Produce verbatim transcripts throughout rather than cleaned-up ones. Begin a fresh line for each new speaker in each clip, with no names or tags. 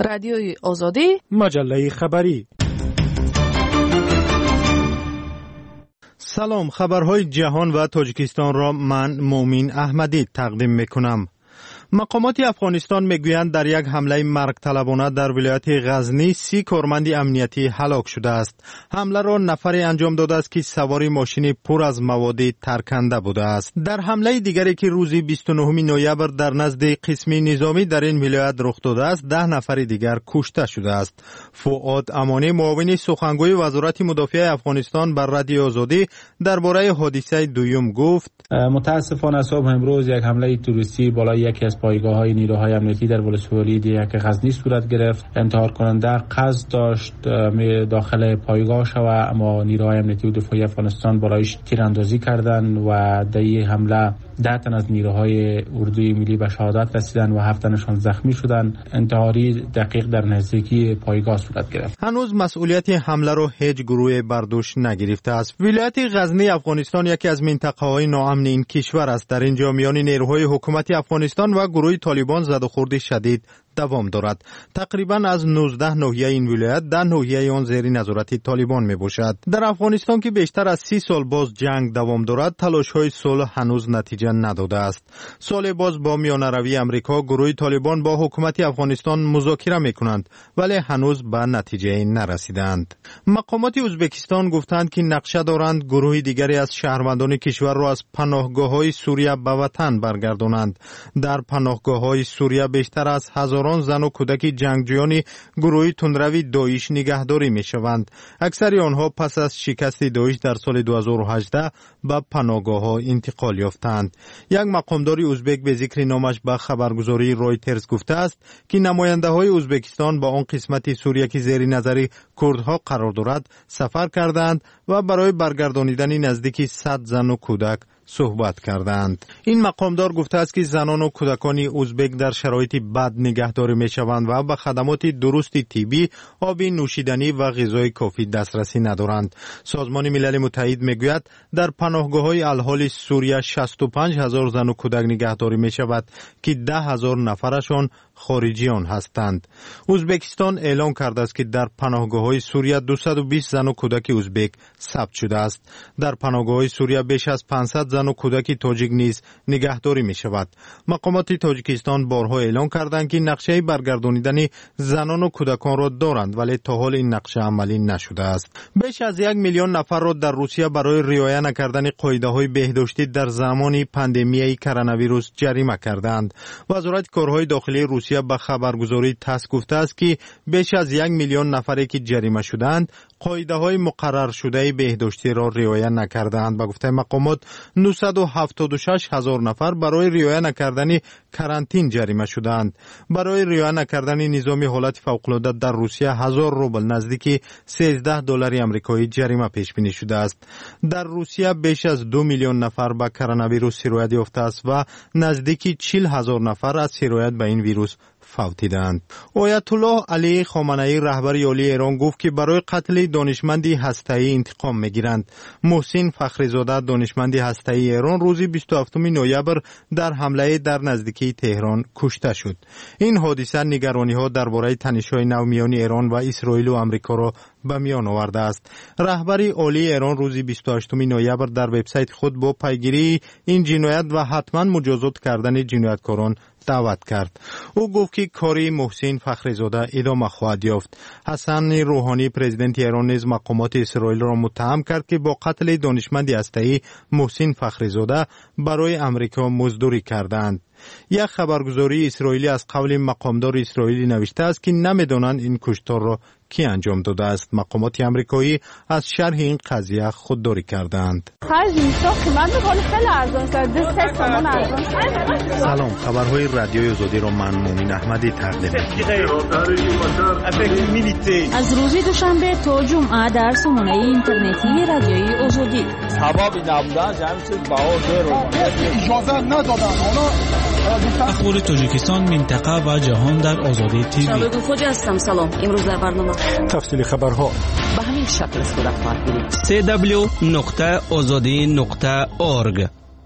رادیوی آزادی،
مجله خبری. سلام، خبرهای جهان و تاجیکستان را من مومین احمدی تقدیم میکنم. مقامات افغانستان میگویند در یک حمله مرگ طلبانه در ولایت غزنی سی کارمند امنیتی هلاک شده است. حمله را نفری انجام داده است که سوار ماشین پر از مواد ترکنده بوده است. در حمله دیگری که روز بیست و نهم نوامبر در نزد قسم نظامی در این ولایت رخ داده است، ده نفر دیگر کشته شده است. فؤاد امانی، معاون سخنگوی وزارت مدافع افغانستان بر رادیو آزادی درباره حادثه دوم گفت:
متاسفانه صبح امروز یک حمله تروریستی بالای یکی از پایگاه‌های نیروهای امنیتی در ولسوالی دیک غزنی صورت گرفت. انتحار کننده قصد داشت داخل پایگاه شود، اما نیروهای امنیتی و دفاعی افغانستان برایش تیراندازی کردند و در این حمله ده تن از نیروهای اردوی ملی به شهادت رسیدند و هفت تنشان زخمی شدند. انتحاری دقیق در نزدیکی پایگاه صورت گرفت.
هنوز مسئولیت حمله را هیچ گروه بر دوش نگرفته است. ولایت غزنی افغانستان یکی از منطقه‌های ناامن این کشور است. در اینجا میان نیروهای حکومت افغانستان و گروه طالبان زد و خورد شدید دوام دارد. تقریبا از نوزده ناحیه این ولایت ده ناحیه آن زیر نظارت طالبان می باشد. در افغانستان که بیشتر از سی سال باز جنگ دوام دارد، تلاش‌های صلح هنوز نتیجه نداده است. سال باز با میانه‌روی امریکا گروه طالبان با حکومت افغانستان مذاکره می‌کنند، ولی هنوز به نتیجه نرسیدند. مقامات ازبکستان گفتند که نقشه دارند گروه دیگری از شهروندان کشور را از پناهگاه‌های سوریه به وطن برگردانند. در پناهگاه‌های سوریه بیشتر از هزاران زن و کودک جنگجویان گروه تندروی داعش نگهداری می‌شوند. اکثر آنها پس از شکست داعش در سال دو هزار و هجده به پناهگاه‌ها انتقال یافتند. یک مقامدار ازبک به ذکر نامش به خبرگزاری رویترز گفته است که نماینده‌های ازبکستان با آن قسمت سوریه که زیر نظر کردها قرار دارد سفر کردند و برای برگردانیدن نزدیک صد زن و کودک صحبت کردند. این مقامدار گفته است که زنان و کودکان ازبک در شرایط بد نگهداری میشوند و به خدمات درست طبی، آب نوشیدنی و غذای کافی دسترسی ندارند. سازمان ملل متحد میگوید در پناهگاه‌های الحال سوریه شصت و پنج هزار زن و کودک نگهداری میشود که ده هزار نفرشان خارجیان هستند. ازبکستان اعلام کرده است که در پناهگاه‌های سوریه دویست و بیست زن و کودک ازبک ثبت شده است. در پناهگاه‌های سوریه بیش از پانصد زن و کودک تاجیک نیز نگهداری می شود. مقامات تاجیکستان بارها اعلام کردند که نقشه برگردانیدن زنان و کودکان را دارند، ولی تا حال این نقشه عملی نشده است. بیش از یک میلیون نفر را در روسیه برای رعایت نکردن قاعده‌های بهداشتی در زمان پاندمی کرونا ویروس جریمه کردند. وزارت کارهای داخلی روسیه به خبرگزاری تاس گفته است که بیش از یک میلیون نفری که جریمه شدند قاعده‌های مقرر شده بهداشتی را رعایت نکردند. به گفته مقامات نهصد و هفتاد و شش هزار نفر برای رعایت نکردن کرانتین جریمه شدند. برای رعایت نکردن نظام حالت فوق‌العاده در روسیه هزار روبل نزدیک سیزده دلار آمریکایی جریمه پیش بینی شده است. در روسیه بیش از دو میلیون نفر به کرونا ویروس سرایت یافته است و نزدیک چهل هزار نفر از سرایت به این ویروس فوتیدند. آیت الله علی خامنه‌ای رهبر عالی ایران گفت که برای قتل دانشمندی هسته‌ای انتقام می‌گیرند. محسن فخریزاده دانشمند هسته‌ای ایران روز بیست و هفتم نوامبر در حمله در نزدیکی تهران کشته شد. این حادثه نگرانی‌ها درباره تنش‌های نو میان ایران و اسرائیل و آمریکا را به میان آورده است. رهبر عالی ایران روز بیست و هشتم نوامبر در وبسایت خود با پیگیری این جنایت و حتما مجازات کردن جنایتکاران دعوت کرد. او گفت که کاری محسن فخریزاده ادامه خواهد یافت. حسن روحانی پرزیدنت ایران نیز مقامات اسرائیل را متهم کرد که با قتل دانشمند هسته‌ای محسن فخریزاده برای امریکا مزدوری کردند. یک خبرگزاری اسرائیلی از قول مقامدار اسرائیلی نوشته است که نمیدانند این کشتار را کی انجام داده است. مقامات آمریکایی از شرح این قضیه خودداری کردند. سلام، خبرهای رادیوی آزادی را من مومین احمدی تقدیم می‌کنم.
از روز دوشنبه تا جمعه در سامانه اینترنتی رادیوی آزادی.
سبب نبودن جمعی چیز باور رو اجازه ندادن.
اخبار تاجیکستان، منطقه و جهان در آزادی تیوی.
شباب خوجا هستم. سلام. امروز در برنامه
تفصیل خبرها
به همین شکل صورت خواهد بود.
سی دبلیو نقطه آزادی نقطه اورگ.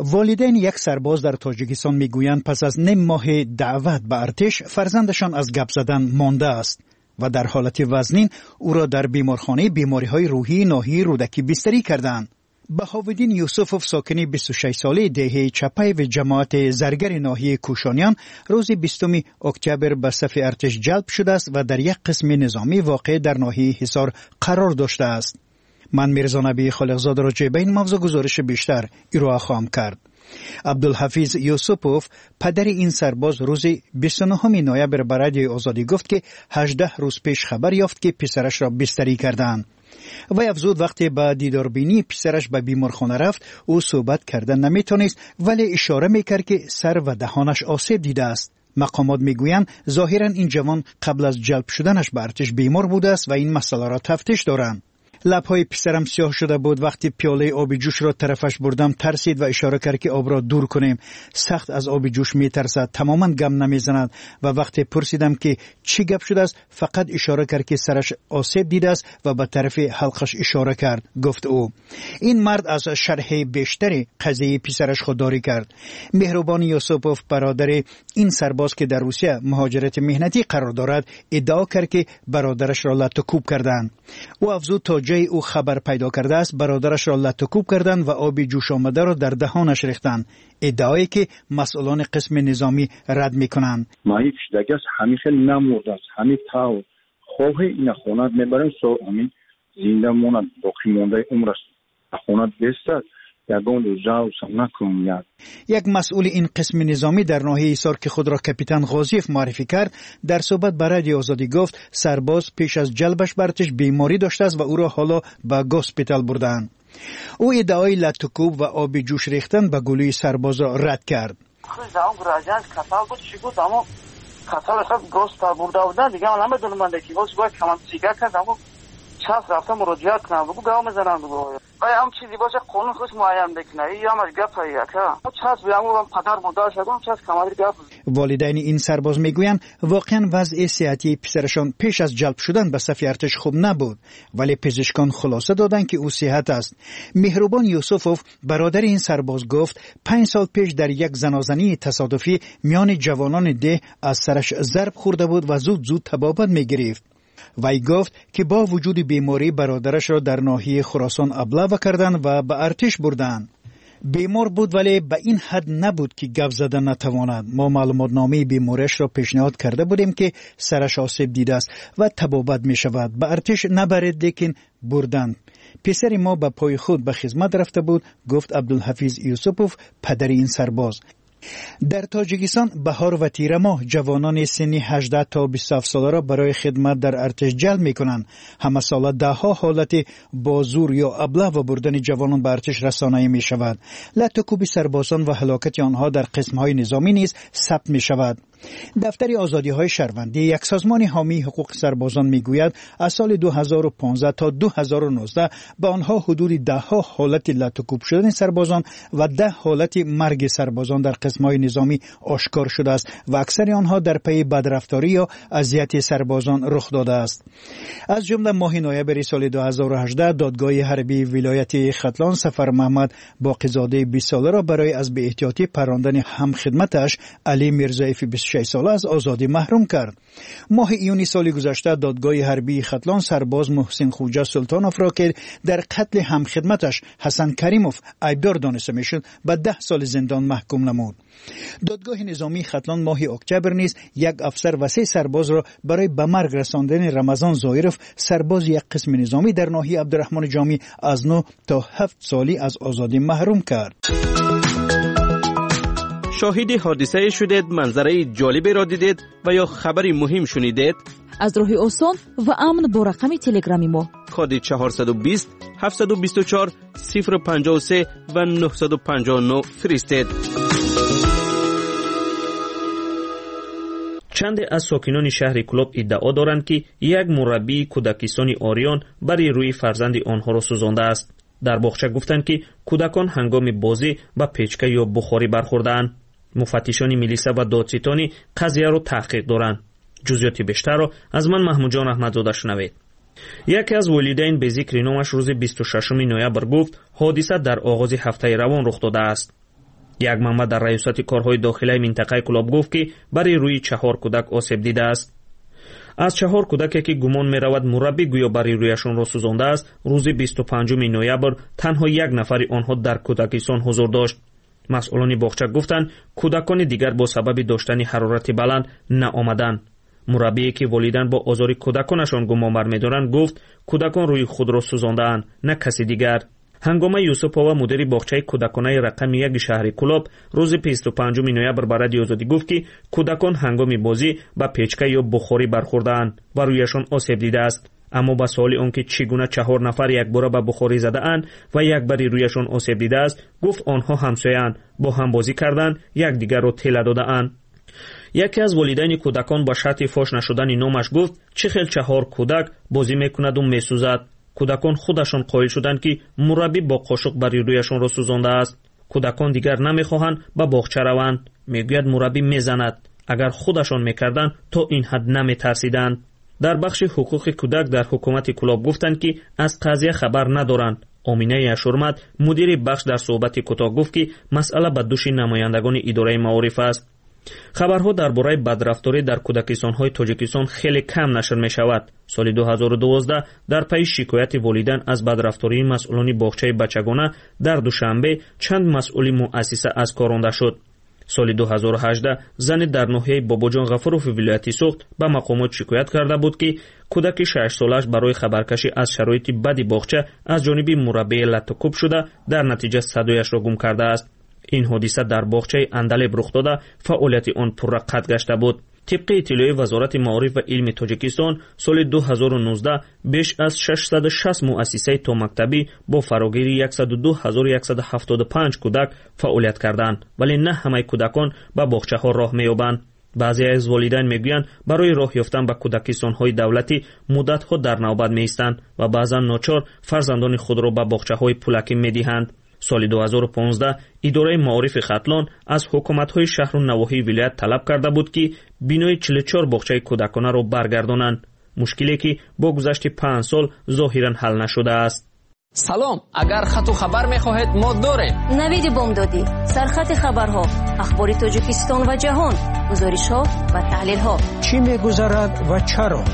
والدین یک سرباز در تاجیکستان میگویند پس از نیم ماه دعوت به ارتش فرزندشان از گپ زدن مانده است و در حالت وزنین او را در بیمارخانه بیماری‌های روحی ناحیه رودکی بستری کردند. بهاودین یوسفوف ساکن بیست و شش ساله دهه چپای و جماعت زرگر ناحیه کوشانیان روز بیستم اکتبر به صف ارتش جلب شده است و در یک قسم نظامی واقع در ناحیه حصار قرار داشته است. من میرزا نبی خالقزاده راجع به این موضوع گزارش بیشتر ارائه خواهم کرد. عبدالحفیظ یوسفوف پدر این سرباز روز بیست و نهم نوامبر به رادیوی آزادی گفت که هجده روز پیش خبر یافت که پسرش را بستری کردند. و افزود وقتی به دیداربینی پسرش به بیمارخانه رفت او صحبت کردن نمیتونست ولی اشاره میکرد که سر و دهانش آسیب دیده است. مقامات میگویند ظاهرا این جوان قبل از جلب شدنش به ارتش بیمار بوده است و این مسئله را تفتیش دارند. لبهای پسرم سیاه شده بود. وقتی پیاله آب جوش را طرفش بردم ترسید و اشاره کرد که آب را دور کنیم. سخت از آب جوش میترسد، تماما گم نمیزند و وقتی پرسیدم که چی گپ شده است فقط اشاره کرد که سرش آسیب دیده است و به طرف حلقش اشاره کرد، گفت او. این مرد از شرح بیشتری قضیه پسرش خودداری کرد. مهربان یوسفوف برادر این سرباز که در روسیه مهاجرت مهنتی قرار دارد ادعا کرد که برادرش را لطوکوب کردند. او افزود تا جای او خبر پیدا کرده است برادرش را لطوکوب کردند و آب جوش آمده را در دهانش ریختند، ادعایی که مسئولان قسم نظامی رد میکنند.
ماهی فشدگی است، همین خیلی نمورده است، همین تاو خواه این خونت میبریم سو همین زنده مونت باقی مونده عمرش خونت بستد.
یک مسئول این قسم نظامی در ناحیه ایسار که خود را کاپیتان غازیف معرفی کرد در صحبت با رادیو آزادی گفت سرباز پیش از جلبش به ارتش بیماری داشته است و او را حالا به گوسپیتال بردند. او ادعای لطوکوب و آب جوش ریختن به گلوی سرباز را رد کرد.
چاس رفتم مراجعت کنم بگو گاو میزنم بگو وای هم چیزی باشه قانون خودش معین بکنه یا مر گپ یا چاس بیامو پدر مادر شدم چاس کمال گپ.
والدین این سرباز میگویند واقعا وضع صحتی پسرشان پیش از جلب شدن به صف ارتش خوب نبود ولی پزشکان خلاصه دادند که او صحت است. مهربان یوسفوف برادر این سرباز گفت پنج سال پیش در یک زنازنی تصادفی میان جوانان ده از سرش ضرب خورده بود و زود زود تبابت میگرفت. وی گفت که با وجود بیماری برادرش را در ناحیه خراسان ابلاغ کردند و به ارتش بردند. بیمار بود ولی به این حد نبود که گپ زدن نتواند. ما معلومات نامه بیماریش را پیشنهاد کرده بودیم که سرش آسیب دیده است و تبابت می شود. به ارتش نبرید لیکن بردند. پسر ما به پای خود به خدمت رفته بود، گفت عبدالحفیظ یوسفوف پدر این سرباز. در تاجیکستان بهار و تیر ماه جوانان سنی هجده تا بیست و هفت ساله را برای خدمت در ارتش جلب می‌کنند. همه ساله ده ها حالت با زور یا ابله و بردن جوانان به ارتش رسانه‌ای می‌شود. لطوکوبی سربازان و هلاکت آنها در قسم‌های نظامی نیز ثبت می‌شود. دفتر آزادی‌های شهروندی یک سازمان حامی حقوق سربازان میگوید از سال دو هزار و پانزده تا دو هزار و نوزده به آنها حدود ده ها حالت لطوکوب شدن سربازان و ده حالت مرگ سربازان در قسم‌های نظامی آشکار شده است و اکثر آنها در پی بدرفتاری یا اذیت سربازان رخ داده است. از جمله ماه نوامبر سال دو هزار و هجده دادگاه حربی ولایت ختلان سفر محمد باقیزاده بیست ساله را برای از بی احتیاطی پراندن همخدمتش علی میرزایف بیست و شش ساله از آزادی محروم کرد. ماه ایونی سال گذشته دادگاه حربی ختلان سرباز محسن خوجه سلطانوف را که در قتل همخدمتش حسن کریموف عیبدار دانسته میشد به ده سال زندان محکوم نمود. دادگاه نظامی ختلان ماه اکتبر نیز یک افسر و سه سرباز را برای به مرگ رساندن رمضان زایرف سرباز یک قسم نظامی در ناحیه عبدالرحمن جامی از نه تا هفت سالی از آزادی محروم کرد.
شاهد حادثه شدید، منظره جالبی را دیدید و یا خبری مهم شنیدید؟
از راه آسان و امن با رقم تلگرامی ما
کد چهارصد و بیست هفتصد و بیست و چهار صفر پنجاه و سه و نهصد و پنجاه و نه فرستید.
چند از ساکنان شهر کلوب ادعا دارند که یک مربی کودکستان آریان برای روی فرزند آنها را سوزانده است. در باغچه گفتند که کودکان هنگام بازی با پیچکه یا بخاری برخوردند. مفتشان میلیسا و دادستانی قضیه را تحقیق دارند. جزئیات بیشتر را از من محمود جان احمدزاده شنوید. یکی از والدین به ذکر نامش روز بیست و ششم نوامبر گفت حادثه در آغاز هفته روان رخ داده است. یک منبع در ریاست کارهای داخلی منطقه کلاب گفت که برای روی چهار کودک آسیب دیده است. از چهار کودکی که گمان می رود مربی گویا برای رویشان را سوزانده است، روز بیست و پنجم نوامبر تنها یک نفر آنها در کودکستان حضور داشت. مسئولان باغچه گفتند کودکان دیگر با سبب داشتن حرارت بلند نآمدند. مربی که والدین با آزار کودکانشان گمان بر می‌دارند گفت کودکان روی خود را سوزانده‌اند، نه کسی دیگر. هنگامه یوسفова مدیر باغچه کودکانه رقم یک شهر کلاب روز بیست و پنجم نوامبر به رادیو آزادی گفت که کودکان هنگام بازی با پیچکه یا بخاری برخورده‌اند و رویشان آسیب دیده است. اما با سوال آنکه چگونه چهار نفر یک بار به بخاری زده‌اند و یک باری رویشان آسیب دیده است، گفت آنها همسایه‌اند، با هم بازی کردند، یک دیگر را تله داده‌اند. یکی از والدین کودکان با شرط فاش نشدن نامش گفت چه خیل چهار کودک بازی میکند و میسوزد. کودکان خودشان قائل شدند که مربی با قاشق بر رویشان را سوزانده است. کودکان دیگر نمیخواهند به باغچه روند. میگوید مربی میزند. اگر خودشان میکردند تا این حد نمیترسیدند. در بخش حقوق کودک در حکومت کلاب گفتند که از قضیه خبر ندارند. آمینه اشورمت مدیر بخش در صحبت کوتاه گفت که مسئله به دوش نمایندگان اداره معارف است. خبرها درباره بدرفتاری در کودکستان‌های تاجیکستان خیلی کم نشر می‌شود. سال دو هزار و دوازده در پی شکایت والدین از بدرفتاری مسئولان باغچه بچگانه در دوشنبه چند مسئول مؤسسه از کار رانده شد. سال دو هزار و هجده زن در ناحیه باباجان غفوروف ولایت سوخت به مقامات شکایت کرده بود که کودک شش سالش برای خبرکشی از شرایط بد باغچه از جانب مربی لطکوب شده در نتیجه صدایش را گم کرده است. این حادثه در باغچه اندلب رخ داده فعالیت آن پررقت گشته بود. طبق اطلاع وزارت معارف و علم تاجیکستان سال دو هزار و نوزده بیش از ششصد و شصت مؤسسه تا مکتبی با فراگیری صد و دو هزار و صد و هفتاد و پنج کودک فعالیت کردند، ولی نه همه کودکان به باغچه ها راه می‌یابند. بعضی از والدین میگویند برای راه یافتن به کودکستان های دولتی مدت ها در نوبت می‌ایستند و بعضا ناچار فرزندان خود را به باغچه های پولکی می‌دهند. سال دو هزار و پانزده اداره معارف ختلان از حکومت‌های شهر و نواحی ولایت طلب کرده بود که بینای چهل و چهار باغچه کودکانه را برگردانند، مشکلی که با گذشت پنج سال ظاهراً حل نشده است.
سلام، اگر خط و خبر می‌خواهید ما داریم.
نوید بامدادی، سرخط خبرها، اخبار تاجیکستان و جهان، گزارش‌ها و تحلیل‌ها.
چی می‌گذرد و چرا؟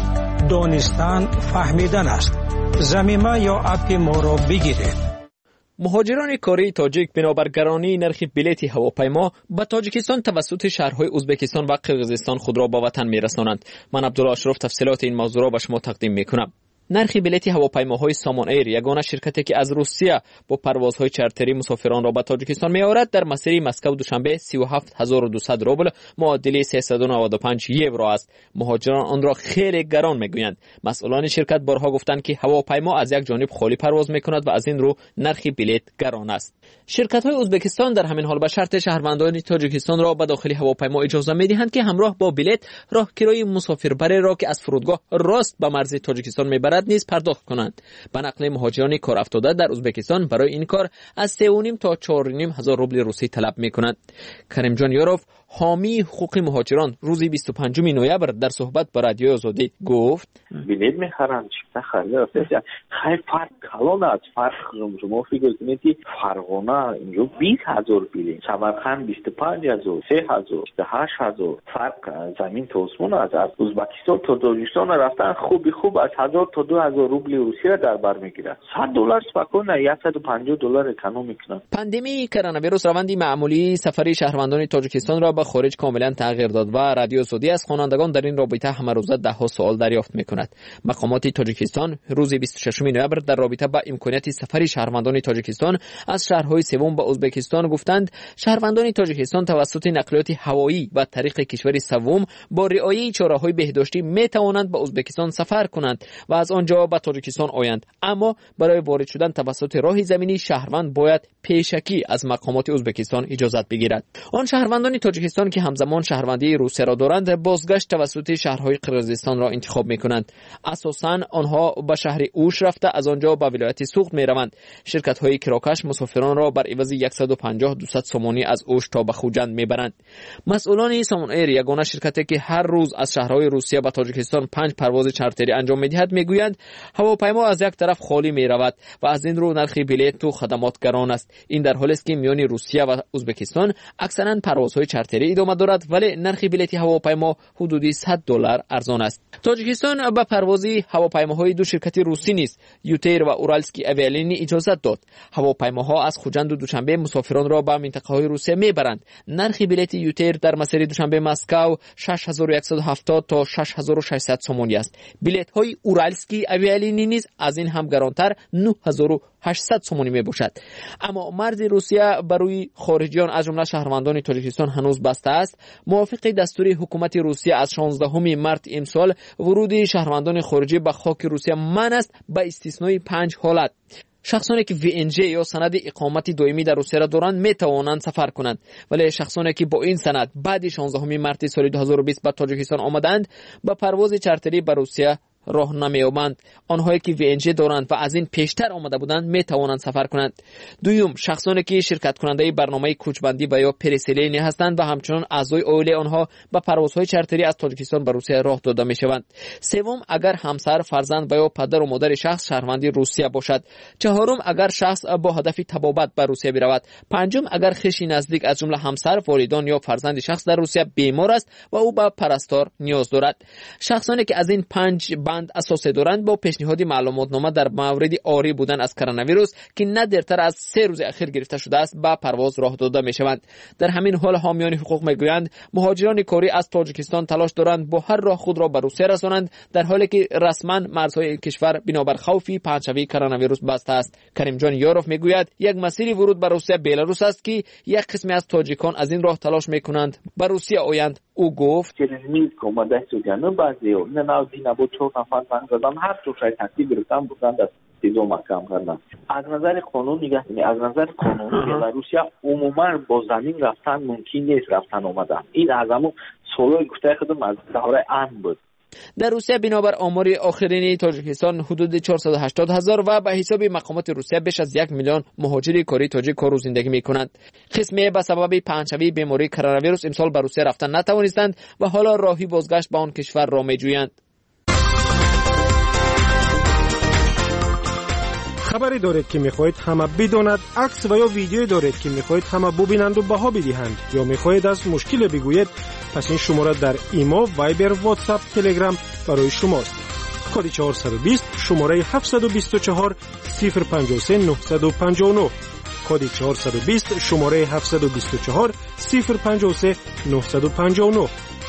دانستن فهمیدن است. ضمیمه یا اپ ما را بگیرید.
مهاجران کاری تاجیک بنابر گرانی نرخ بلیط هواپیما به تاجیکستان توسط شهرهای ازبکستان و قرقیزستان خود را به وطن می‌رسانند. من عبدالله اشرف تفصیلات این موضوع را به شما تقدیم می‌کنم. نرخ بلیط هواپیماهای سامان ایر، یگانه شرکتی که از روسیه با پروازهای چارتری مسافران را به تاجیکستان می‌آورد، در مسیر مسکو دوشنبه سی و هفت هزار و دویست روبل معادل سیصد و نود و پنج یورو است. مهاجران آن را خیلی گران می‌گویند. مسئولان شرکت بارها گفتند که هواپیما از یک جانب خالی پرواز می‌کند و از این رو نرخ بلیط گران است. شرکت‌های ازبکستان در همین حال به شرط شهروندان تاجیکستان را به داخل هواپیما اجازه می‌دهند که همراه با بلیط راهگیری مسافربری را که از فرودگاه راست به مرز تاجیکستان می‌برد نیز پرداخت کنند. به نقل مهاجران کار افتاده در ازبکستان برای این کار از سه و نیم تا چهار و نیم هزار روبل روسی طلب می‌کنند. کریم جان یاروف، حامی حقوق مهاجران، روز بیست و پنجم نوامبر در صحبت با رادیو آزادی گفت:
بلیط می‌خرند چه خرید خیلی فرق کلان است. فرق شما فکر کنید که فرغانه اینجا بیست هزار بلیط، سمرقند بیست و پنج هزار، سه هزار، بیست و هشت هزار. فرق زمین تا آسمان است. از ازبکستان تا تاجیکستان رفتن خوبی خوب از هزار تا دو هزار روبل روسی را در بر میگیرد. صد دلار سپکون صد و پنجاه دلار اکونوم میکنند.
پاندمی کرونا ویروس روند معمولی سفری شهروندان تاجیکستان را به خارج کاملا تغییر داد و رادیو آزادی از خوانندگان در این رابطه همه روزه ده ها سوال دریافت میکند. مقامات تاجیکستان روز بیست و ششم نوامبر در رابطه با امکانیت سفری شهروندان تاجیکستان از شهرهای سوم به ازبکستان گفتند شهروندان تاجیکستان توسط نقلیات هوایی و طریق کشور سوم با رعایت چاره‌های بهداشتی میتوانند به ازبکستان سفر کنند و از آنجا به تاجیکستان آیند، اما برای وارد شدن توسط راه زمینی شهروند باید پیشکی از مقامات ازبکستان اجازت بگیرد. آن شهروندان تاجیکستان تاجیکستان که همزمان شهروندی روسیه را دارند بازگشت توسط شهرهای قرقیزستان را انتخاب میکنند. اساساً آنها به شهر اوش رفته از آنجا به ولایت سوخت میروند. شرکت های کراکش مسافران را بر عوض صد و پنجاه دویست سومانی از اوش تا به خوجند میبرند. مسئولان سامان ایر، یگانه شرکتی که هر روز از شهرهای روسیه به تاجیکستان پنج پرواز چارتری انجام میدهد، میگویند هواپیما از یک طرف خالی میرود و از این رو نرخ بلیط و خدمات گران است. این در حالی است که میان روسیه و ازبکستان اکثرا پروازهای چارتری ادامه دارد، ولی نرخ بلیط هواپیما حدودی صد دلار ارزان است. تاجیکستان به پروازی هواپیماهای دو شرکت روسی نیز یوتیر و اورالسکی اویالینی اجازه داد. هواپیماها از خوجند و دوشنبه مسافران را به منطقه های روسیه میبرند. نرخ بلیط یوتیر در مسیر دوشنبه مسکو شش هزار و صد و هفتاد تا شش هزار و ششصد سومانی است. بلیط های اورالسکی اویالینی نیز از این هم گرانتر نه هزار و هشتصد سومانی می باشد. اما مرز روسیه برای خارجیان از جمله شهروندان تاجیکستان هنوز بسته است. موافق دستور حکومت روسیه از شانزدهم مارس امسال ورود شهروندان خارجی به خاک روسیه منع است به استثنای پنج حالت. شخصانی که وی ان جی یا سند اقامت دائمی در روسیه را دارند می توانند سفر کنند، ولی شخصانی که با این سند بعد شانزدهم مارس سال دو هزار و بیست به تاجیکستان آمدند با پرواز چارتری به روسیه راه نمی‌یابند. آنهایی که وی ان جی دارند و از این پیشتر آمده بودند می توانند سفر کنند. دوم، شخصانی که شرکت کننده برنامه کوچبندی و یا پرسیلینی هستند و همچنین اعضای عائله آنها به پروازهای چارتری از تاجیکستان به روسیه راه داده می‌شوند. سوم، اگر همسر، فرزند و یا پدر و مادر شخص شهروندی روسیه باشد. چهارم، اگر شخص با هدف تبابت به روسیه برود. پنجم، اگر خویش نزدیک از جمله همسر، والدان یا فرزند شخص در روسیه بیمار است و او به پرستار نیاز دارد. شخصانی که از این پنج بند اساسی دارند با پیشنهاد معلوماتنامه در مورد عاری بودن از کرونا ویروس که نه دیرتر از سه روز اخیر گرفته شده است به پرواز راه داده میشوند. در همین حال حامیان حقوق میگویند مهاجران کاری از تاجیکستان تلاش دارند با هر راه خود را به روسیه رسانند، در حالی که رسما مرزهای کشور بنابر خوف پنجشنبه کرونا ویروس بسته است. کریم جان یاروف میگوید یک مسیر ورود به روسیه بلاروس است که یک قسمی از تاجیکان از این راه تلاش میکنند به روسیه آیند. او گفت
هر طور شاید تکلیف گرفتن بودن در سیزو محکم کردن. از نظر قانون نگاه کنید، از نظر قانونی بلاروسیا عموما با زمین رفتن ممکن نیست رفتن آمدن. این از همون سالهای گفته خودم از دهاره امن بود.
در روسیه بنابر آمار آخرین تاجیکستان حدود چهارصد و هشتاد هزار و به حساب مقامات روسیه بیش از یک میلیون مهاجر کاری تاجیک کار و زندگی میکنند. قسمی به سبب پنجشنبه بیماری کرونا ویروس امسال به روسیه رفتن نتوانستند و حالا راهی بازگشت به آن کشور را میجویند.
خبری دارید که میخواهید همه بداند، عکس و یا ویدیویی دارید که میخواهید همه ببینند و بها بدهند، یا میخواهید از مشکل بگویید، پس این شماره در ایمو، وایبر، واتساپ، تلگرام برای شماست. کد چهارصد و بیست شماره هفتصد و بیست و چهار صفر پنجاه و سه نهصد و پنجاه و نه. کد چهارصد و بیست شماره هفتصد و بیست و چهار صفر پنجاه و سه نهصد و پنجاه و نه.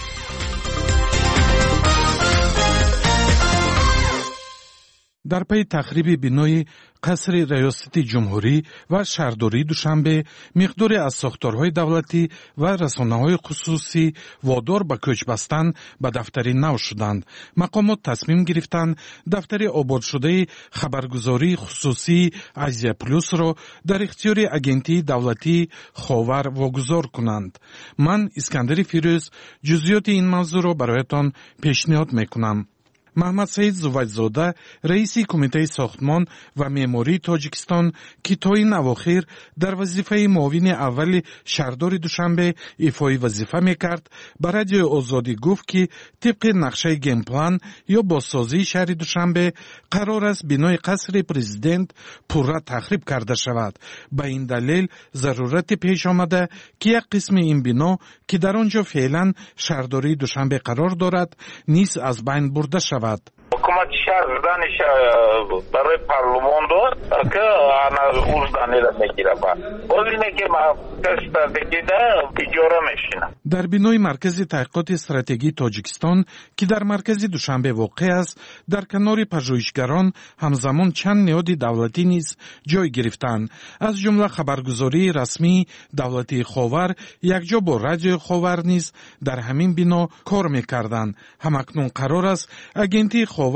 در پی تخریب بنای قصر ریاست جمهوری و شهرداری دوشنبه، مقداری از ساختارهای دولتی و رسانه‌های خصوصی وادار به کوچ بستن به دفتری نو شدند. مقامات تصمیم گرفتند دفتر آباد شده خبرگزاری خصوصی آسیا پلوس را در اختیار اگنتی دولتی خاور واگذار کنند. من اسکندر فیروز جزئیات این موضوع را برایتان پیشنهاد میکنم. محمد سعید زویدزاده رئیس کمیته ساختمان و معماری تاجیکستان که تا این اواخر در وظیفه معاون اول شهردار دوشنبه ایفای وظیفه میکرد، به رادیو آزادی گفت که طبق نقشه گیم پلان یا بازسازی شهر دوشنبه قرار است بنای قصر پرزیدنت پورا تخریب کرده شود. به این دلیل ضرورت پیش آمده که یک قسم این بنا که در آنجا فعلا شهرداری دوشنبه قرار دارد نیز از بین برده شود.
حکومت شهر دانش برای پارلمان داد که آن اوز دانیل میگیره با بودینه که ما کستا دیگه اجاره میشینه.
در بنای مرکز تحقیقات استراتژی تاجیکستان که در مرکز دوشنبه واقع است، در کنار پژوهشگران همزمان چند نهاد دولتی نیز جای گرفتند، از جمله خبرگزاری رسمی دولتی خاور یکجا با رادیو خاور نیز در همین بنا کار میکردند. همکنون قرار است اگنتی خاور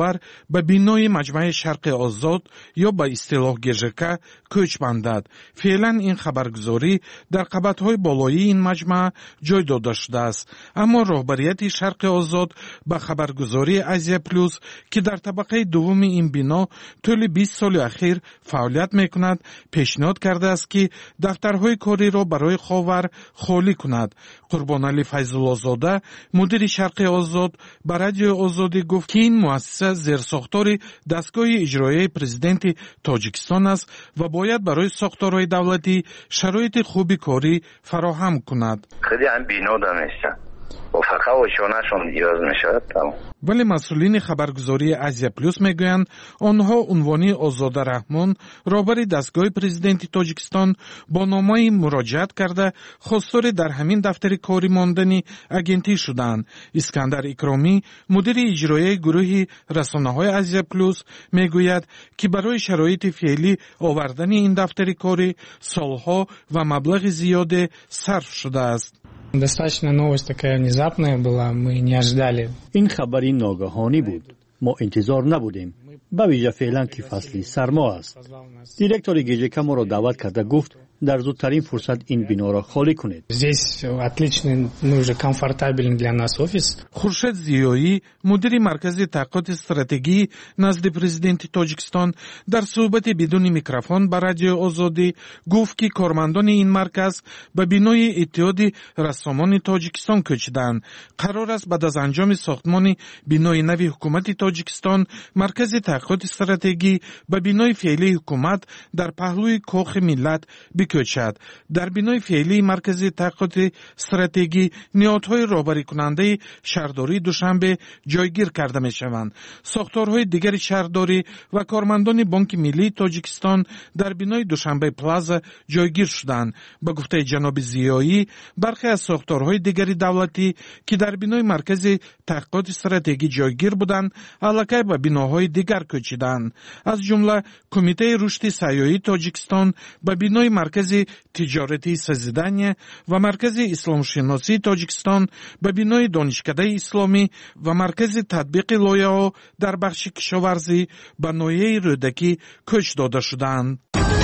خاور به بینای مجمع شرق آزاد یا به اصطلاح گژک کوچ بندد. فعلا این خبرگزاری در قبطهای بالایی این مجمع جای داده شده است، اما رهبریت شرق آزاد به خبرگزاری آزیا پلوس که در طبقه دوم این بنا طول بیست سال اخیر فعالیت میکند پیشنهاد کرده است که دفترهای کاری را برای خاور خالی کند. قربانعلی فیض‌الله زاده مدیر شرق آزاد به رادیو آزادی گفت که این مؤسسه زیر ساختار دستگاه اجرایی پرزیدنت تاجیکستان است و باید برای ساختارهای دولتی شرایط خوبی کاری فراهم کند.
خیلی هم بینوده میشن و فقط وشانهشون نیاز میشود.
ولی مسئولین خبرگزاری آزیا پلوس میگویند آنها عنوانی آزاده رحمان رهبر دستگاه پرزیدنت تاجیکستان با نامه مراجعت کرده خواستار در همین دفتر کاری ماندنی اگنتی شدند. اسکندر اکرامی مدیر اجرایی گروه رسانه‌های آزیا پلوس میگوید که برای شرایط فعلی آوردن این دفتر کاری سالها و مبلغ زیاد صرف شده است.
Достаточно новость такая внезапная была, мы не ожидали.
این خبری ناگهانی بود. ما انتظار نبودیم. به ویژه فعلا که فصل سرما است. دیرکتور گژک ما را دعوت کرده گفت در زودترین فرصت این بنا را خالی کنید.
Здесь отличный, ну уже комфортабельный для нас офис.
خورشید زیایی مدیر مرکز تحقیقات استراتژی نزد پرزیدنت تاجیکستان در صحبت بدون میکروفون با رادیو آزادی گفت که کارمندان این مرکز به بنای اتحاد رسامان تاجیکستان کوچیدند. قرار است بعد از انجام ساختمان بنای نوی حکومت تاجیکستان مرکز تحقیقات استراتژی به بنای فعلی حکومت در پهلوی کاخ ملت بکوچد. در بنای فعلی مرکز تحقیقات استراتژی نهادهای راهبری کننده شهرداری دوشنبه جایگیر کرده می شوند. ساختارهای دیگر شهرداری و کارمندان بانک ملی تاجیکستان در بنای دوشنبه پلازا جایگیر شدند. به گفته جناب زیایی برخی از ساختارهای دیگر دولتی که در بنای مرکز تحقیقات استراتژی جایگیر بودند علاقه به بناهای دیگر کوچیدند. از جمله کمیته رشد سیاحی تاجیکستان به بنای مرکز تجارتی سازیدنی و مرکز اسلام شناسی تاجیکستان به بنای دانشکده اسلامی و مرکز تطبیق لایحه‌ها در بخش کشاورزی به ناحیه رودکی کوچ داده شدند.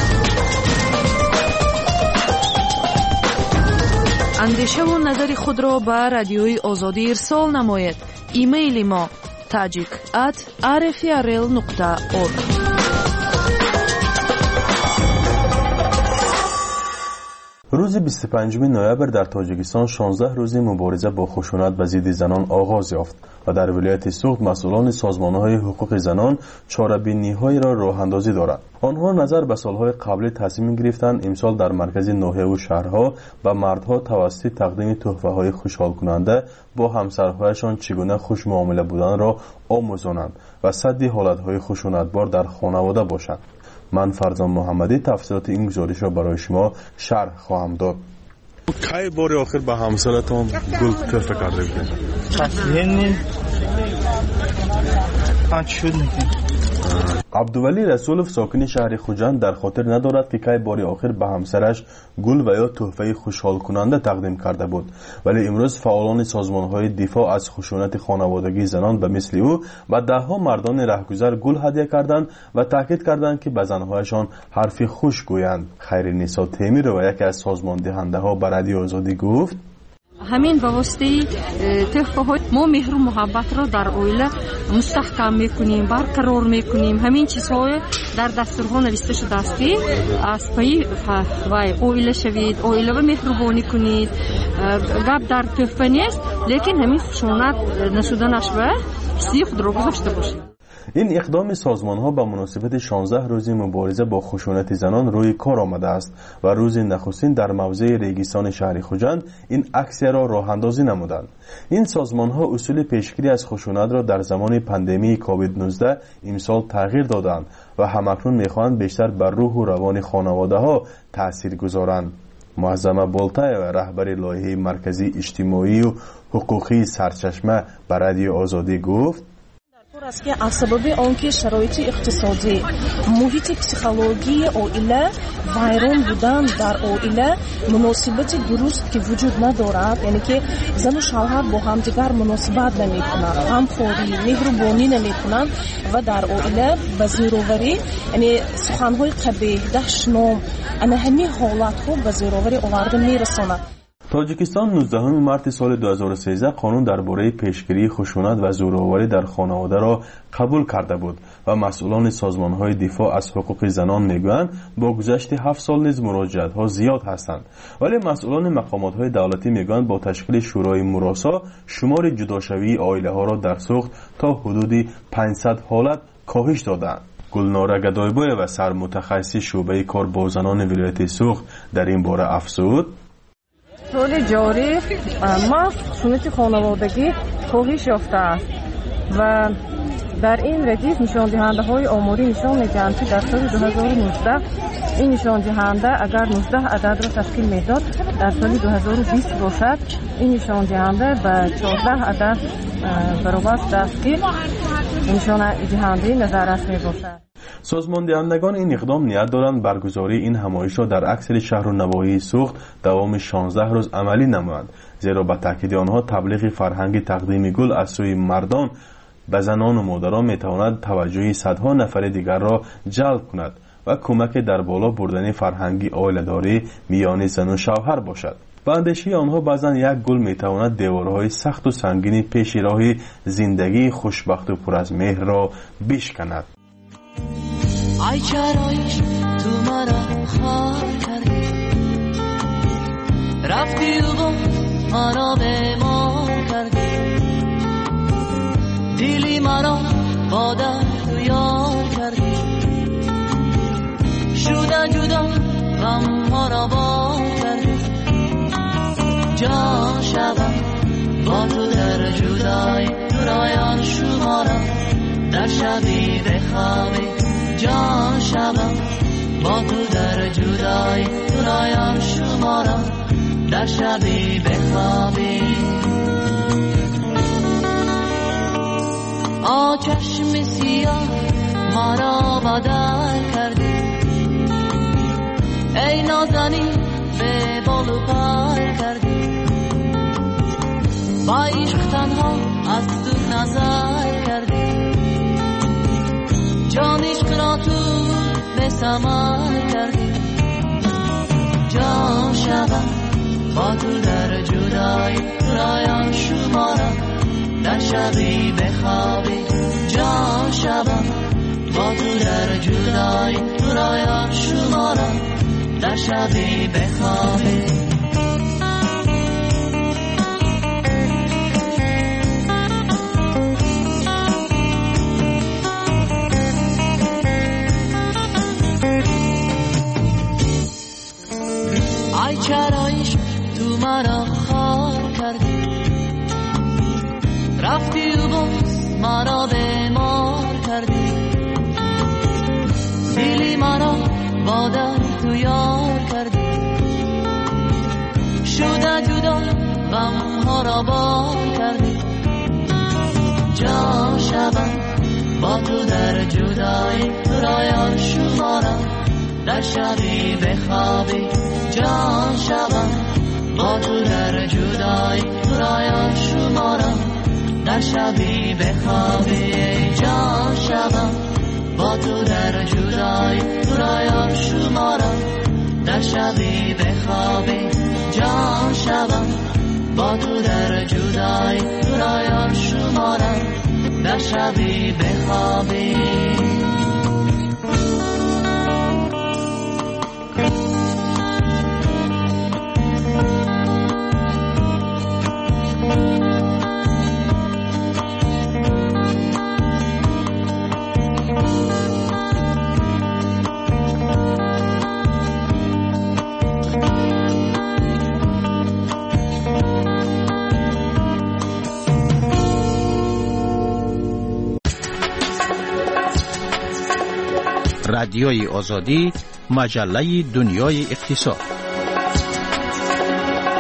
اندیشه و نظر خود را به رادیوی آزادی ارسال نمایید. ایمیل ما tajik at r f r l nokta org.
روز بیست و پنجم نوامبر در تاجیکستان شانزده روز مبارزه با خشونت به ضد زنان آغاز یافت و در ولایت سوخت مسئولان سازمان‌های حقوق زنان چاره‌بینی‌هایی را راه‌اندازی دارند. آنها نظر به سال‌های قبلی تصمیم گرفتند امسال در مرکز ناحیه و شهرها به مردها توسط تقدیم تحفه‌های خوشحال کننده با همسرهایشان چگونه خوش معامله بودن را آموزانند و سد حالت‌های خشونتبار در خانواده باشند. من فرزان محمدی تفصیلات این گزارش را برای شما شرح خواهم داد.
کی بار آخر به همسرتان گل تحفه کرده بودید؟
یعنی پنج شد نکن.
عبدولی رسولف ساکن شهر خوجند در خاطر ندارد که کی بار آخر به همسرش گل و یا تحفه خوشحال کننده تقدیم کرده بود، ولی امروز فعالان سازمان‌های دفاع از خشونت خانوادگی زنان به مثل او و ده‌ها مردان رهگذر گل هدیه کردند و تاکید کردند که به زن‌هایشان حرفی خوش گویند. خیرنسا تیمیر و یکی از سازمان دهنده‌ها به رادیو آزادی گفت
همین به واسطه تحفه های ما مهر و محبت را در اویله مستحکم میکنیم، برقرار میکنیم. همین چیزهای در دستورها نوشته شده است که از پای وای اویله شوید، اویله و مهربانی کنید. گپ در تحفه نیست، لیکن همین خشونت نشدنش و حسی خود را گذاشته باشید.
این اقدام سازمان‌ها به مناسبت شانزده روز مبارزه با خشونت زنان روی کار آمده است و روز نخستین در موضع ریگستان شهر خوجند این اکسیه را راه اندازی نمودند. این سازمان‌ها اصول پیشگیری از خشونت را در زمان پاندمی کووید نوزده امسال تغییر دادند و همکنون می‌خواهند بیشتر بر روح و روان خانواده‌ها تأثیر گذارند. معظمه بولتای و رهبر لایحه مرکزی اجتماعی و حقوقی سرچشمه به رادیو آزادی گفت
است که از سبب آنکه شرایط اقتصادی، محیط پسیکولوژی عائله، ویران بودن در عائله مناسبت درست که وجود ندارد، یعنی که زن و شوهر با همدیگر مناسبت نمی‌کنند، غمخوری، مهربانی نمی‌کنند و در عائله به زیرآوری، یعنی سخن‌های قبیح، دشنام، انا همین حالت‌ها به زیرآوری آورده می‌رساند.
تاجیکستان نوزدهم مارس سال دو هزار و سیزده قانون درباره پیشگیری خشونت و زورآوری در خانواده را قبول کرده بود و مسئولان سازمان‌های دفاع از حقوق زنان میگویند با گذشت هفت سال نیز مراجعت‌ها زیاد هستند، ولی مسئولان مقامات‌های دولتی میگویند با تشکیل شورای مراسا شمار جداشوی عائله‌ها را در سوخت تا حدود پانصد حالت کاهش دادند. گلناره گدایبایو سرمتخصص شعبه کار با زنان ولایت سوخت در این باره افزود:
سال جاری ما خشونت خانوادگی کاهش یافته است و در این ردیف نشان دهنده های آماری نشان می‌دهند که در سال دو هزار و نوزده این نشان دهنده اگر نوزده عدد را تشکیل میداد، در سال دو هزار و بیست باشد این نشان دهنده به چهارده عدد برابر است که نشان دهنده نظارت میباشد.
سازمان دهندگان این اقدام نیت دارند برگزاری این همایش را در اکثر شهر و نواحی سوخت دوام شانزده روز عملی نمایند، زیرا به تاکید آنها تبلیغ فرهنگ تقدیم گل از سوی مردان به زنان و مادران میتواند توجه صدها نفر دیگر را جلب کند و کمک در بالا بردن فرهنگی عائله‌داری میان زن و شوهر باشد. به اندیشه آنها بعضا یک گل میتواند دیوارهای سخت و سنگین پیش راه زندگی خوشبخت و پر از مهر را بشکند.
ای چرایش تو مرا خار کردی، رفتی و با مرا بیمار کردی، دیلی مرا با درد و یار کردی، شده جدا غم ها را بار کردی، جان شبم با تو در جدای رایان شما را در شبی بخوابی، جان شبم با تو در جدای رایان شما را در شبی بخوابی. آ چشم سیاه ما را بدل کردی، ای نازنین به بال و پر کردی، با عشق تنها از تو نظر کردی، جان عشق را تو به ثمر کردی، جان شبم با تو در جدای رایان شما را در شبی بخوابی، جان شبم با تو در جدای رایان شما را در شبی بخوابی. ای چرایش تو مرا خار کردی، رفتی و باز مرا بیمار کردی، دیلی مرا با درد تو یار کردی، شده جدا غم ها را بار کردی، جان شبم با تو در جدای رایان شما را در شبی بخوابی، جان شبم با تو در جدای رایان شما را در شبی بخوابی، جان شبم با تو در جدای رایان شما را در شبی بخوابی، جان شبم با تو در جدای رایان شما را در شبی بخوابی.
رادیوی آزادی، مجله دنیای اقتصاد.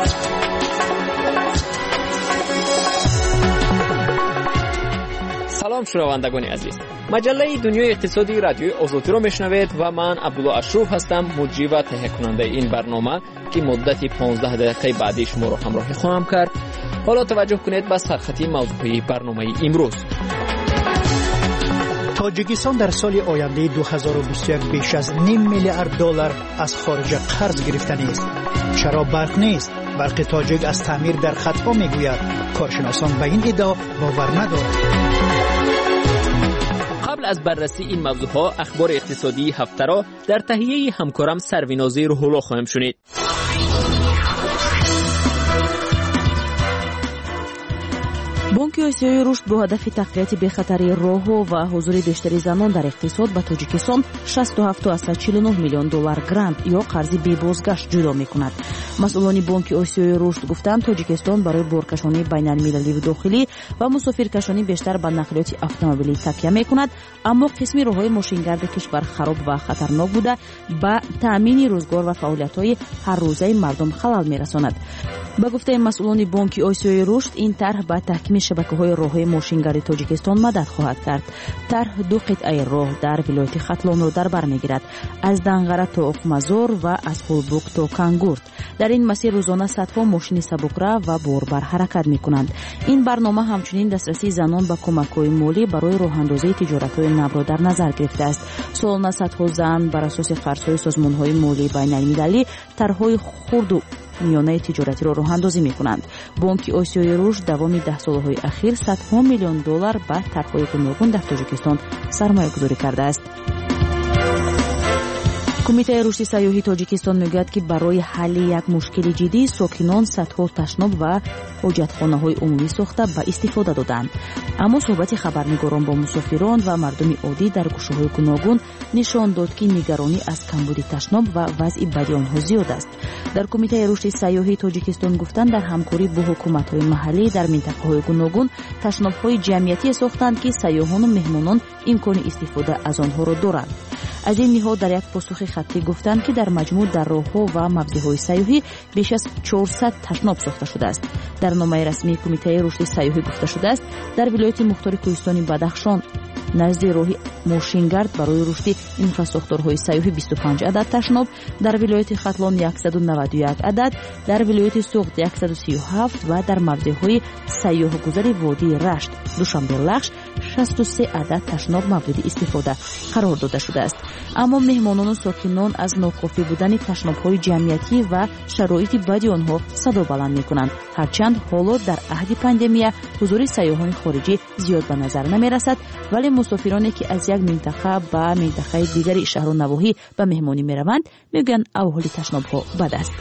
سلام سلام شنوندگان عزیز، مجله دنیای اقتصادی رادیوی آزادی رو میشنوید و من عبدالله اشرف هستم، مجری و تهیه کننده این برنامه که مدتی پانزده دقیقه بعدی شما رو همراهی خواهم کرد. حالا توجه کنید به سرخطی موضوعی برنامه امروز.
تاجیکستان در سال آینده دو هزار و بیست و یک بیش از نیم میلیارد دلار از خارج قرض گرفتنی است. چرا برق نیست؟ برق تاجیک از تعمیر در خطا میگوید. کارشناسان به این ادعا باور ندارند.
قبل از بررسی این موضوعها اخبار اقتصادی هفته را در تهیه همکارم سروینازی روح‌الله خواهیم شنید.
بانک آسیایی رشد با هدف تقویت بی‌خطری راه‌ها و حضور بیشتری زنان در اقتصاد به تاجیکستان شصت و هفت و چهل و نه میلیون دلار گرانت یا قرض بی بازگشت جدا می‌کند. مسئولان بانک آسیایی رشد گفتند تاجیکستان برای بارکشانی بین‌المللی و داخلی و مسافرکشانی بیشتر به نقلیات اتومبیلی تکیه می‌کند، اما قسمی راه‌های ماشینگرد کشور خراب و خطرناک بوده به تأمین روزگار و فعالیت‌های هر روزه مردم خلل می‌رساند. با گفته مسئولان بانک آسیایی رشد این طرح به تحکیم شبکه‌های راه‌های ماشینگرد تاجیکستان مدد خواهد کرد. طرح دو قطعه راه در ولایت ختلان را در بر می‌گیرد، از دنغره تا اوقمزار و از خولبوک تا کانگورت. در این مسیر روزانه صدها ماشین سبک‌رو و باربر حرکت می‌کنند. این برنامه همچنین دسترسی زنان به کمک‌های مالی برای راه‌اندازی تجارت‌های نو را در نظر گرفته است. سالانه صدها زن بر اساس قرض‌های سازمان‌های مالی بین‌المللی طرح‌های خرد و میانه تجارتی را راه اندازی می کنند. بانک آسیایی رشد دوام ده سالهای اخیر صدها میلیون دلار به طرح‌های گوناگون در تاجیکستان سرمایه گذاری کرده است. کمیته رشد سیاحی تاجیکستان میگوید که برای حل یک مشکل جدی ساکنان صدها تشناب و حاجتخانه‌های عمومی ساخته به استفاده دادند، اما صحبت خبرنگاران با مسافران و مردم عادی در گوشه‌های گوناگون نشان داد که نگرانی از کمبود تشناب و وضع بدی آنها زیاد است. در کمیته رشد سیاحی تاجیکستان گفتند در همکاری با حکومت‌های محلی در منطقه‌های گوناگون تشناب‌های جمعیتی ساختند که سیاحان و مهمانان امکان استفاده از آنها را دارند. از این نهاد در یک پاسخ خطی گفتند که در مجموع در راه‌ها و موزه‌های سیاحی بیش از چهارصد تشناب ساخته شده است. در نامه رسمی کمیته رشد سیاحی گفته شده است در ولایت مختار کوهستانی بدخشان نزد راه ماشینگرد برای رشد انفراستراکچورهای سیاحی بیست و پنج عدد تشناب، در ولایت ختلان صد و نود و یک عدد، در ولایت سوغد صد و سی و هفت و در موزه‌های سیاح گذر وادی رشت دوشنبه لخش شصت و سه عدد تشناب مورد استفاده قرار داده شده است. اما مهمانان و ساکنان از ناکافی بودن تشناب‌های جمعیتی و شرایط بدی آنها صدا بلند می‌کنند، هرچند حالا در عهد پاندمی حضور سیاحان خارجی زیاد به نظر نمی‌رسد، ولی مسافرانی که از یک منطقه به منطقه دیگری شهر و نواحی به مهمانی می‌روند میگن احوال تشناب‌ها بد است.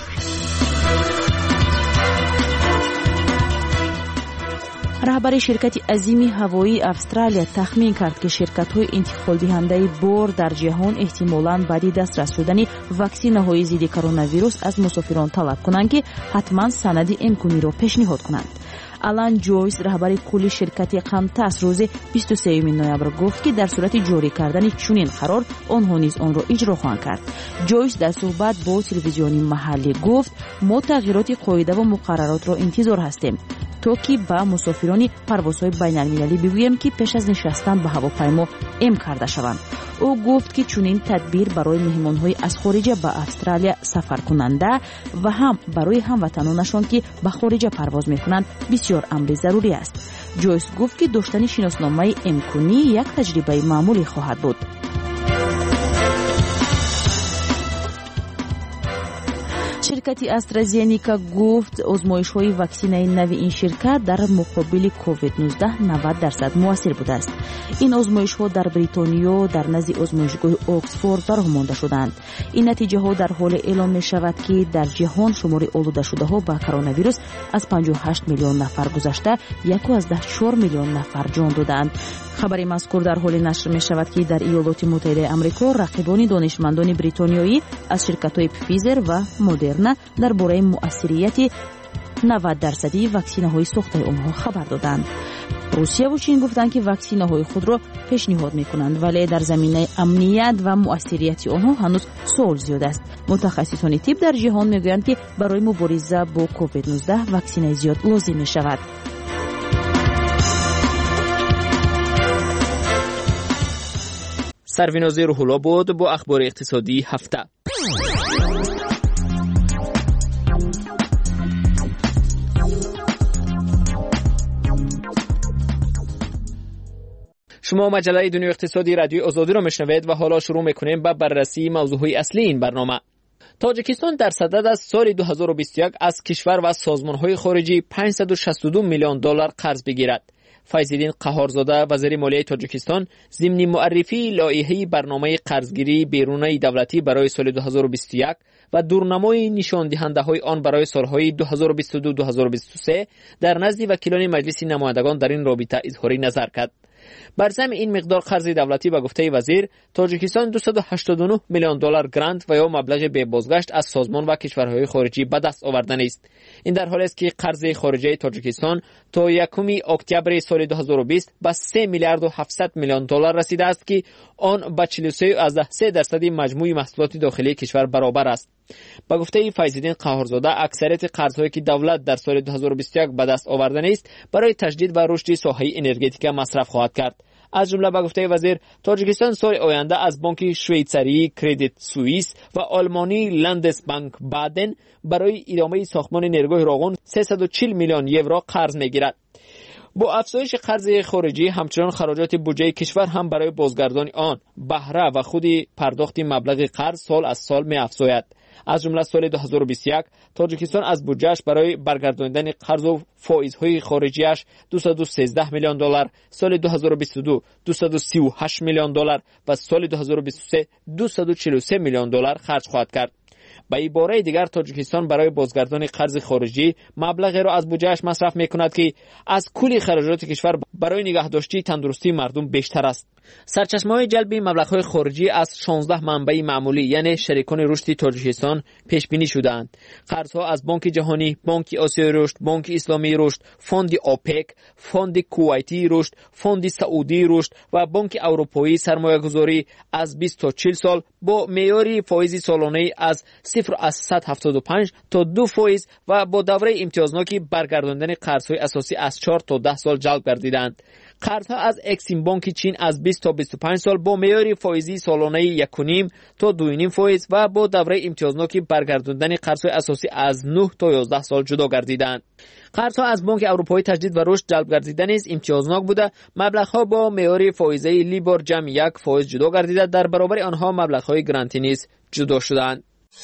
رهبر شرکت عظیم هوایی استرالیا تخمین کرد که شرکت‌های انتقال دهنده بار در جهان احتمالاً بعد دسترس شدن واکسین‌های ضد کرونا ویروس از مسافران طلب کنند که حتما سند امکانی را پیشنهاد کنند. آلان جویس رهبر کل شرکت قمتاس روز بیست و سوم نوامبر گفت که در صورت جاری کردن چنین قرار آنها نیز آن را اجرا خواهند کرد. جویس در صحبت با تلویزیون محلی گفت ما تغییرات قاعده و مقررات را انتظار هستیم تا که با مسافران پروازهای بین‌المللی بگوییم که پیش از نشستن به هواپیما ام کرده شوند. او گفت که چنین تدبیر برای مهمان‌های از خارج به استرالیا سفر کننده و هم برای هموطنانشان که به خارج پرواز می‌کنند بسیار امر ضروری است. جویس گفت که داشتن شناسنامه امکانی یک تجربه معمولی خواهد بود. شرکت استرازینیکا گفت آزمایش‌های واکسینه نو این شرکت در مقابل کووید نوزده نود درصد موثر بوده است. این آزمایش‌ها در بریتانیا در نزد آزمایشگاه اکسفورد برآمده شدند. این نتیجه‌ها در حال اعلام می‌شود که در جهان شمار آلوده شده‌ها با کرونا ویروس از پنجاه و هشت میلیون نفر گذشته یک و از ده چهار میلیون نفر جان دادند. خبر مذکور در حال نشر می شود که در ایالات متحده آمریکا رقیبان دانشمندان بریتانیایی از شرکت‌های فیزر و مدرنا درباره مؤثریت نود درصدی واکسین‌های ساخته آنها خبر دادند. روسیه و چین گفتند که واکسین‌های خود را پیشنهاد می‌کنند، ولی در زمینه امنیت و مؤثریت آنها هنوز سوال زیاد است. متخصصان طب در جهان می‌گویند که برای مبارزه با کووید نوزده واکسین زیاد لازم می‌شود.
سرویناز روح‌الله بود با اخبار اقتصادی هفته. شما مجله دنیا اقتصادی رادیو آزادی را میشنوید و حالا شروع میکنیم با بررسی موضوعهای اصلی این برنامه. تاجیکستان در صدد از سال دو هزار و بیست و یک از کشور و سازمان‌های خارجی پانصد و شصت و دو میلیون دلار قرض بگیرد. فیض‌الدین قهارزاده وزیر مالیه تاجیکستان ضمن معرفی لایحه برنامه قرضگیری بیرونی دولتی برای سال دو هزار و بیست و یک و دورنمای نشان دهنده‌های آن برای سال‌های دو هزار و بیست و دو تا دو هزار و بیست و سه در نزد وکیلان مجلس نمایندگان در این رابطه اظهار نظر کرد. بر ضمن این مقدار قرض دولتی به گفته وزیر، تاجیکستان دویست و هشتاد و نه میلیون دلار گرانت و یا مبلغ بی بازگشت از سازمان و کشورهای خارجی به دست آوردن است. این در حالی است که قرض خارجی تاجیکستان تا یکم اکتبر سال دو هزار و بیست به سه میلیارد و هفتصد میلیون دلار رسیده است که آن به چهل و سه ممیز سه درصد مجموع محصولات داخلی کشور برابر است. با گفته فیض‌الدین قهارزاده، اکثریت قرض‌هایی که دولت در سال دو هزار و بیست و یک به دست آورده است برای تجدید و رشد ساحه انرژتیک مصرف خواهد کرد. از جمله با گفته وزیر، تاجیکستان سال آینده از بانک شویڅری کردیت سوئیس و آلمانی لندسبانک بادن برای ادامه ساختمان نیروگاه راغون سیصد و چهل میلیون یورو قرض میگیرد. با افزایش قرض خارجی، همچنان خراجات بودجه کشور هم برای بازگردانی آن بهره و خود پرداخت مبلغ قرض سال از سال می افزاید. از جمله سال دو هزار و بیست و یک تاجیکستان از بودجهش برای برگرداندن قرض و فایزهای خارجیش دویست و سیزده میلیون دلار، سال دو هزار و بیست و دو دویست و سی و هشت میلیون دلار و سال دو هزار و بیست و سه دویست و چهل و سه میلیون دلار خرج خواهد کرد. به عباره دیگر، تاجیکستان برای بازگردانی قرض خارجی مبلغی را از بودجهش مصرف میکند که از کل خراجات کشور برای نگهداشتی تندرستی مردم بیشتر است. سرچشمه‌های جلب مبلغ‌های خارجی از شانزده منبع معمولی یعنی شریکان رشد تاجیکستان پیش بینی شده‌اند. قرض‌ها از بانک جهانی، بانک آسیای رشد، بانک اسلامی رشد، فوند اوپک، فوند کویتی رشد، فوند سعودی رشد و بانک اروپایی سرمایه‌گذاری از بیست تا چهل سال با معیار فایز سالانه از صفر از صد و هفتاد و پنج تا دو فایز و با دوره امتیازناک برگرداندن قرض‌های اساسی از چهار تا ده سال جلب گردیدند. قرض‌ها از اکسیم بانک چین از بیست تا بیست و پنج سال با معیار فایزی سالانه یک و نیم تا دو و نیم فایز و با دوره امتیازناک برگرداندن قرض‌های اساسی از نه تا یازده سال جدا گردیدند. قرض‌ها از بانک اروپایی تجدید و رشد جلب گردیدن نیز امتیازناک بوده. مبلغ‌ها با معیار فایزی لیبور جمع یک فایز جدا گردیده، در برابر آنها مبلغ‌های گرانتی نیز جدا شدند.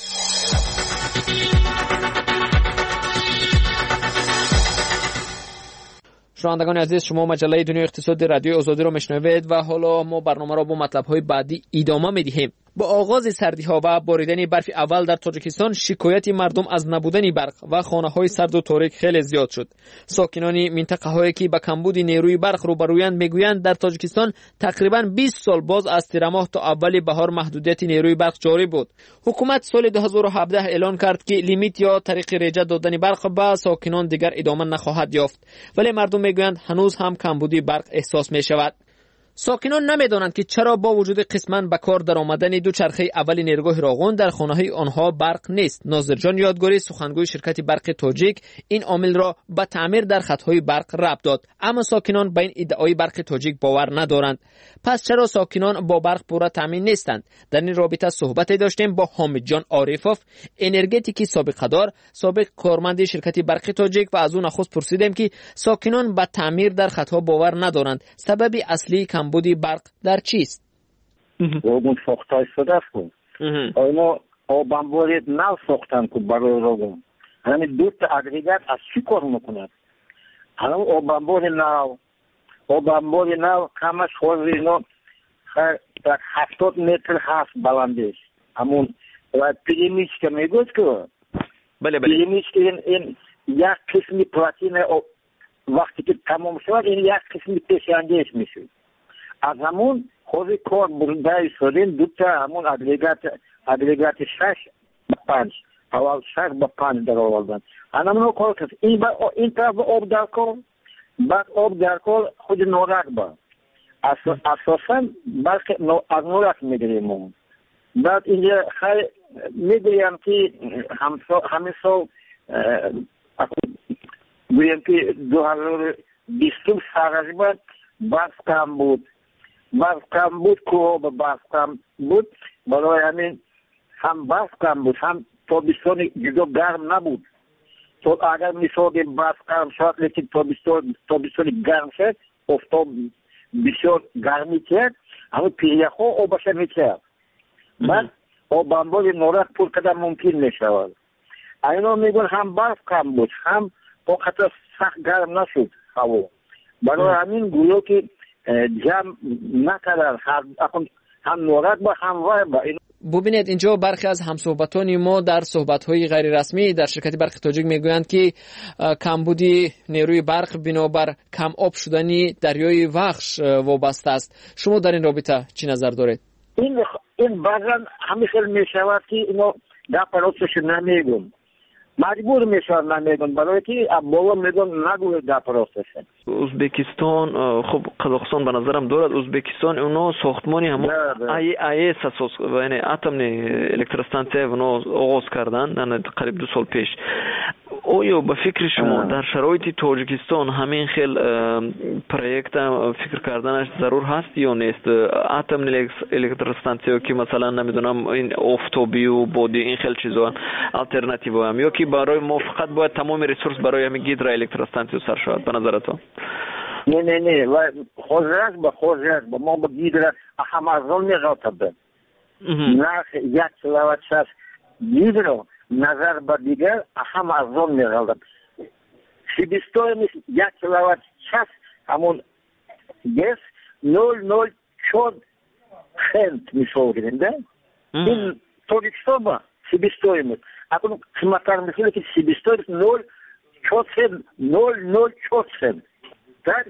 شنوندگان عزیز، شما مجله دنیا اقتصادی رادیو آزادی را میشنوید و حالا ما برنامه را با مطلب‌های بعدی ادامه می‌دهیم. با آغاز سردی‌ها و باریدن برف اول در تاجیکستان، شکایت مردم از نبودن برق و خانه‌های سرد و تاریک خیلی زیاد شد. ساکنان منطقه‌هایی که با کمبود نیروی برق روبرویند میگویند در تاجیکستان تقریباً بیست سال باز از تیر ماه تا اول بهار محدودیت نیروی برق جاری بود. حکومت سال دو هزار و هفده اعلان کرد که لیمیت یا طریق ریجه دادن برق به ساکنان دیگر ادامه نخواهد یافت، ولی مردم میگویند هنوز هم کمبودی برق احساس می‌شود. ساکنان نمیدانند که چرا با وجود قسماً به کار درآمدن دوچرخه اول نیروگاه راغون در خانه‌های آنها برق نیست. ناظر جان یادگاری، سخنگوی شرکت برق تاجیک، این عامل را به تعمیر در خط‌های برق ربط داد، اما ساکنان به این ادعای برق تاجیک باور ندارند. پس چرا ساکنان با برق پورا تامین نیستند؟ در این رابطه صحبتی داشتیم با حامد جان عارفوف، انرژتیکی سابقه دار، سابق کارمند شرکت برق تاجیک، و از او نخست پرسیدیم که ساکنان به تعمیر در خط‌ها باور ندارند. سبب اصلی کمبودی برق در چیست؟
راغون ساخته شده است. اینا آبانبار نو ساختن که برای راغون. همین دو تا اگریگات از چی کار میکنند؟ همین آبانبار نو، آبانبار نو کمش خود اینا در هفتاد متر هست بلندش. همون پریمیش که میگوید که
بله بله
پریمیش که این, این یک قسمی پلاتین وقتی که تمام شد این یک قسمی پیشنگیش میشه. از همون خوزی کار برده شدین دوتا همون اگریگات اگریگات شش با پنج اول شش با پنج در آوردن. همون کار کرد. این با این طرف آب در کار، بعد آب در کار خود نورک با اساسا بلکه از نورک میگیریم. بعد اینجا خیلی میگویم که همین سال گویم که دو هزار و بیست تقریبا برف کم بود. برف کم بود، کوه به برف کم بود، برای همین هم برف کم بود، هم تابستان دیگه گرم نبود. تو اگر مثال برف کم شد لیکن تابستان تابستان گرم شد، افتاد بسیار گرمی کرد، همه پیریخ ها آبش میکرد. بعد آب انبار نورک پر کردن ممکن میشود. اینا میگن هم برف کم بود، هم وقت سخت گرم نشد هوا. برای همین گویا که جمع نکردن هم نورک با هم وای با.
ببینید اینجا برخی از همصحبتان ما در صحبت‌های غیر رسمی در شرکت برق تاجیک میگویند که کمبودی نیروی برق بنابر کم آب شدنی دریای وخش وابسته است. شما در این رابطه چی نظر دارید؟
این این بعضا همیشه میشود که اینو در پروسش نمیگم، مجبور میشن نمیگن، برای که بابا میگن نگوی در پروسش.
ازبکستان خب قزاقستان به نظرم دارد. ازبکستان اونا ساختمانی هم ای ای اس اساس یعنی اتم الکتروستانسیه اونا آغاز کردن قریب دو سال پیش. آیا به فکر شما در شرایط تاجیکستان همین خیل پروژه فکر کردنش ضرور هست یا نیست؟ اتم الکتروستانسیه که مثلا نمیدونم این آفتابی و بادی این خیل چیزا آلترناتیو هم، یا که برای موافقت باید تمام ریسورس برای همین گیدرو الکتروستانسیه سر شود به نظر تو؟
نه نه نه و خوزرک به خوزرک به ما به گیدرو اهم از اون میغاطبه نه یک سلاوت شست گیدرو نظر به دیگر اهم از اون میغاطبه. سیبیستوی نیست یک سلاوت شست همون گس نول نول چود خنت میشو گرنده این تولیکستان با سیبیستوی نیست اکنون قیمتر میخیلی که سیبیستوی نول چود خنت نول نول چود خنت در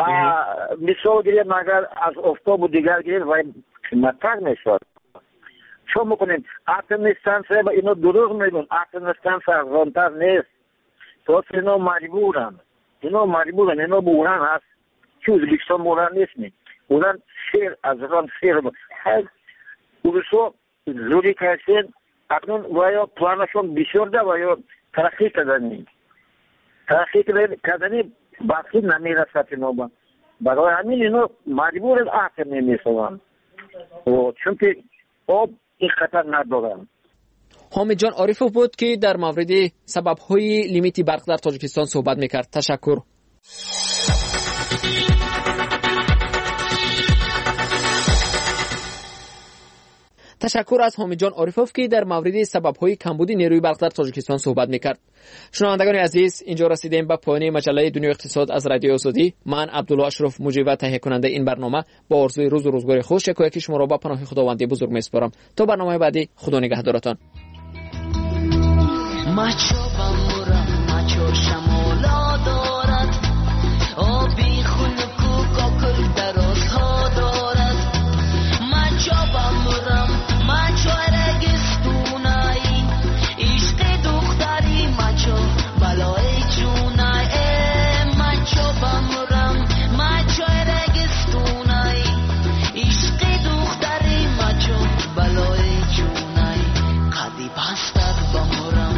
مثال گیریم اگر از افتاب و دیگر گیریم و قیمتر میشود. چون میکنیم اتم استانسیه با اینو دروغ میگن، اتم استانسیه ارزانتر نیست. تو اینا مجبورن اینا مجبورن اینا بوران هست که ازبکستان بوران نیست می بوران سیر از ران سیر با هر اولسو زوری کسین اکنون ویا پلانشون بسیار ده ویا ترقی کردنی ترقی کردنی باقی نمیرسد اینا با. برای همین اینا مجبورن اتم نمیسوان چون که آب این خطر ندارن.
حامد جان عارفوف بود که در مورد سبب‌های لیمیت برق در تاجیکستان صحبت می‌کرد. تشکر. تشکر از حامد جان عارفوف که در مورد سبب‌های کمبود نیروی برق در تاجیکستان صحبت می‌کرد. شنوندگان عزیز، اینجا رسیدیم به پایان مجله دنیای اقتصاد از رادیو آزادی. من عبدالله اشرف مجری و تهیه کننده این برنامه با آرزوی روز و روزگار خوش شکایتی شما را به پناه خداوند بزرگ می‌سپارم. تا برنامه بعدی، خدا نگهدارتان.
مچو بمورم مچو شمالا دارد آبی خونکو کاکل درازها دارد مچو بمورم مچو رگستونایی عشق دختری مچو بلای جونای مچو بمورم مچو رگستونایی عشق دختری مچو بلای جونای قدی بستر بمورم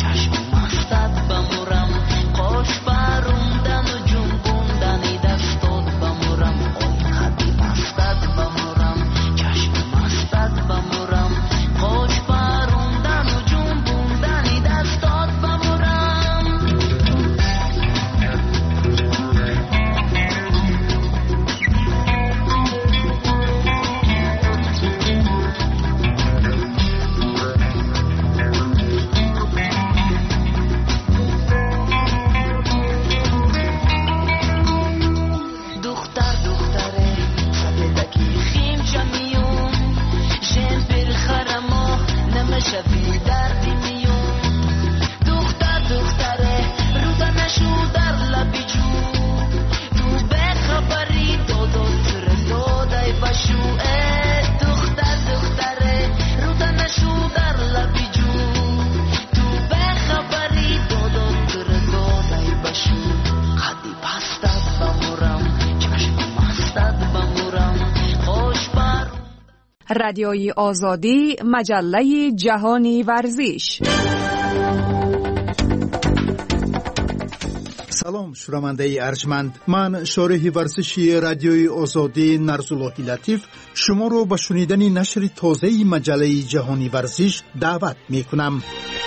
رادیوی آزادی، مجله جهانی ورزش.
سلام شنونده ارجمند، من شارح ورزشی رادیوی آزادی نرزاللهی لطیف شما رو به شنیدن نشر تازه مجله جهانی ورزش دعوت می کنم.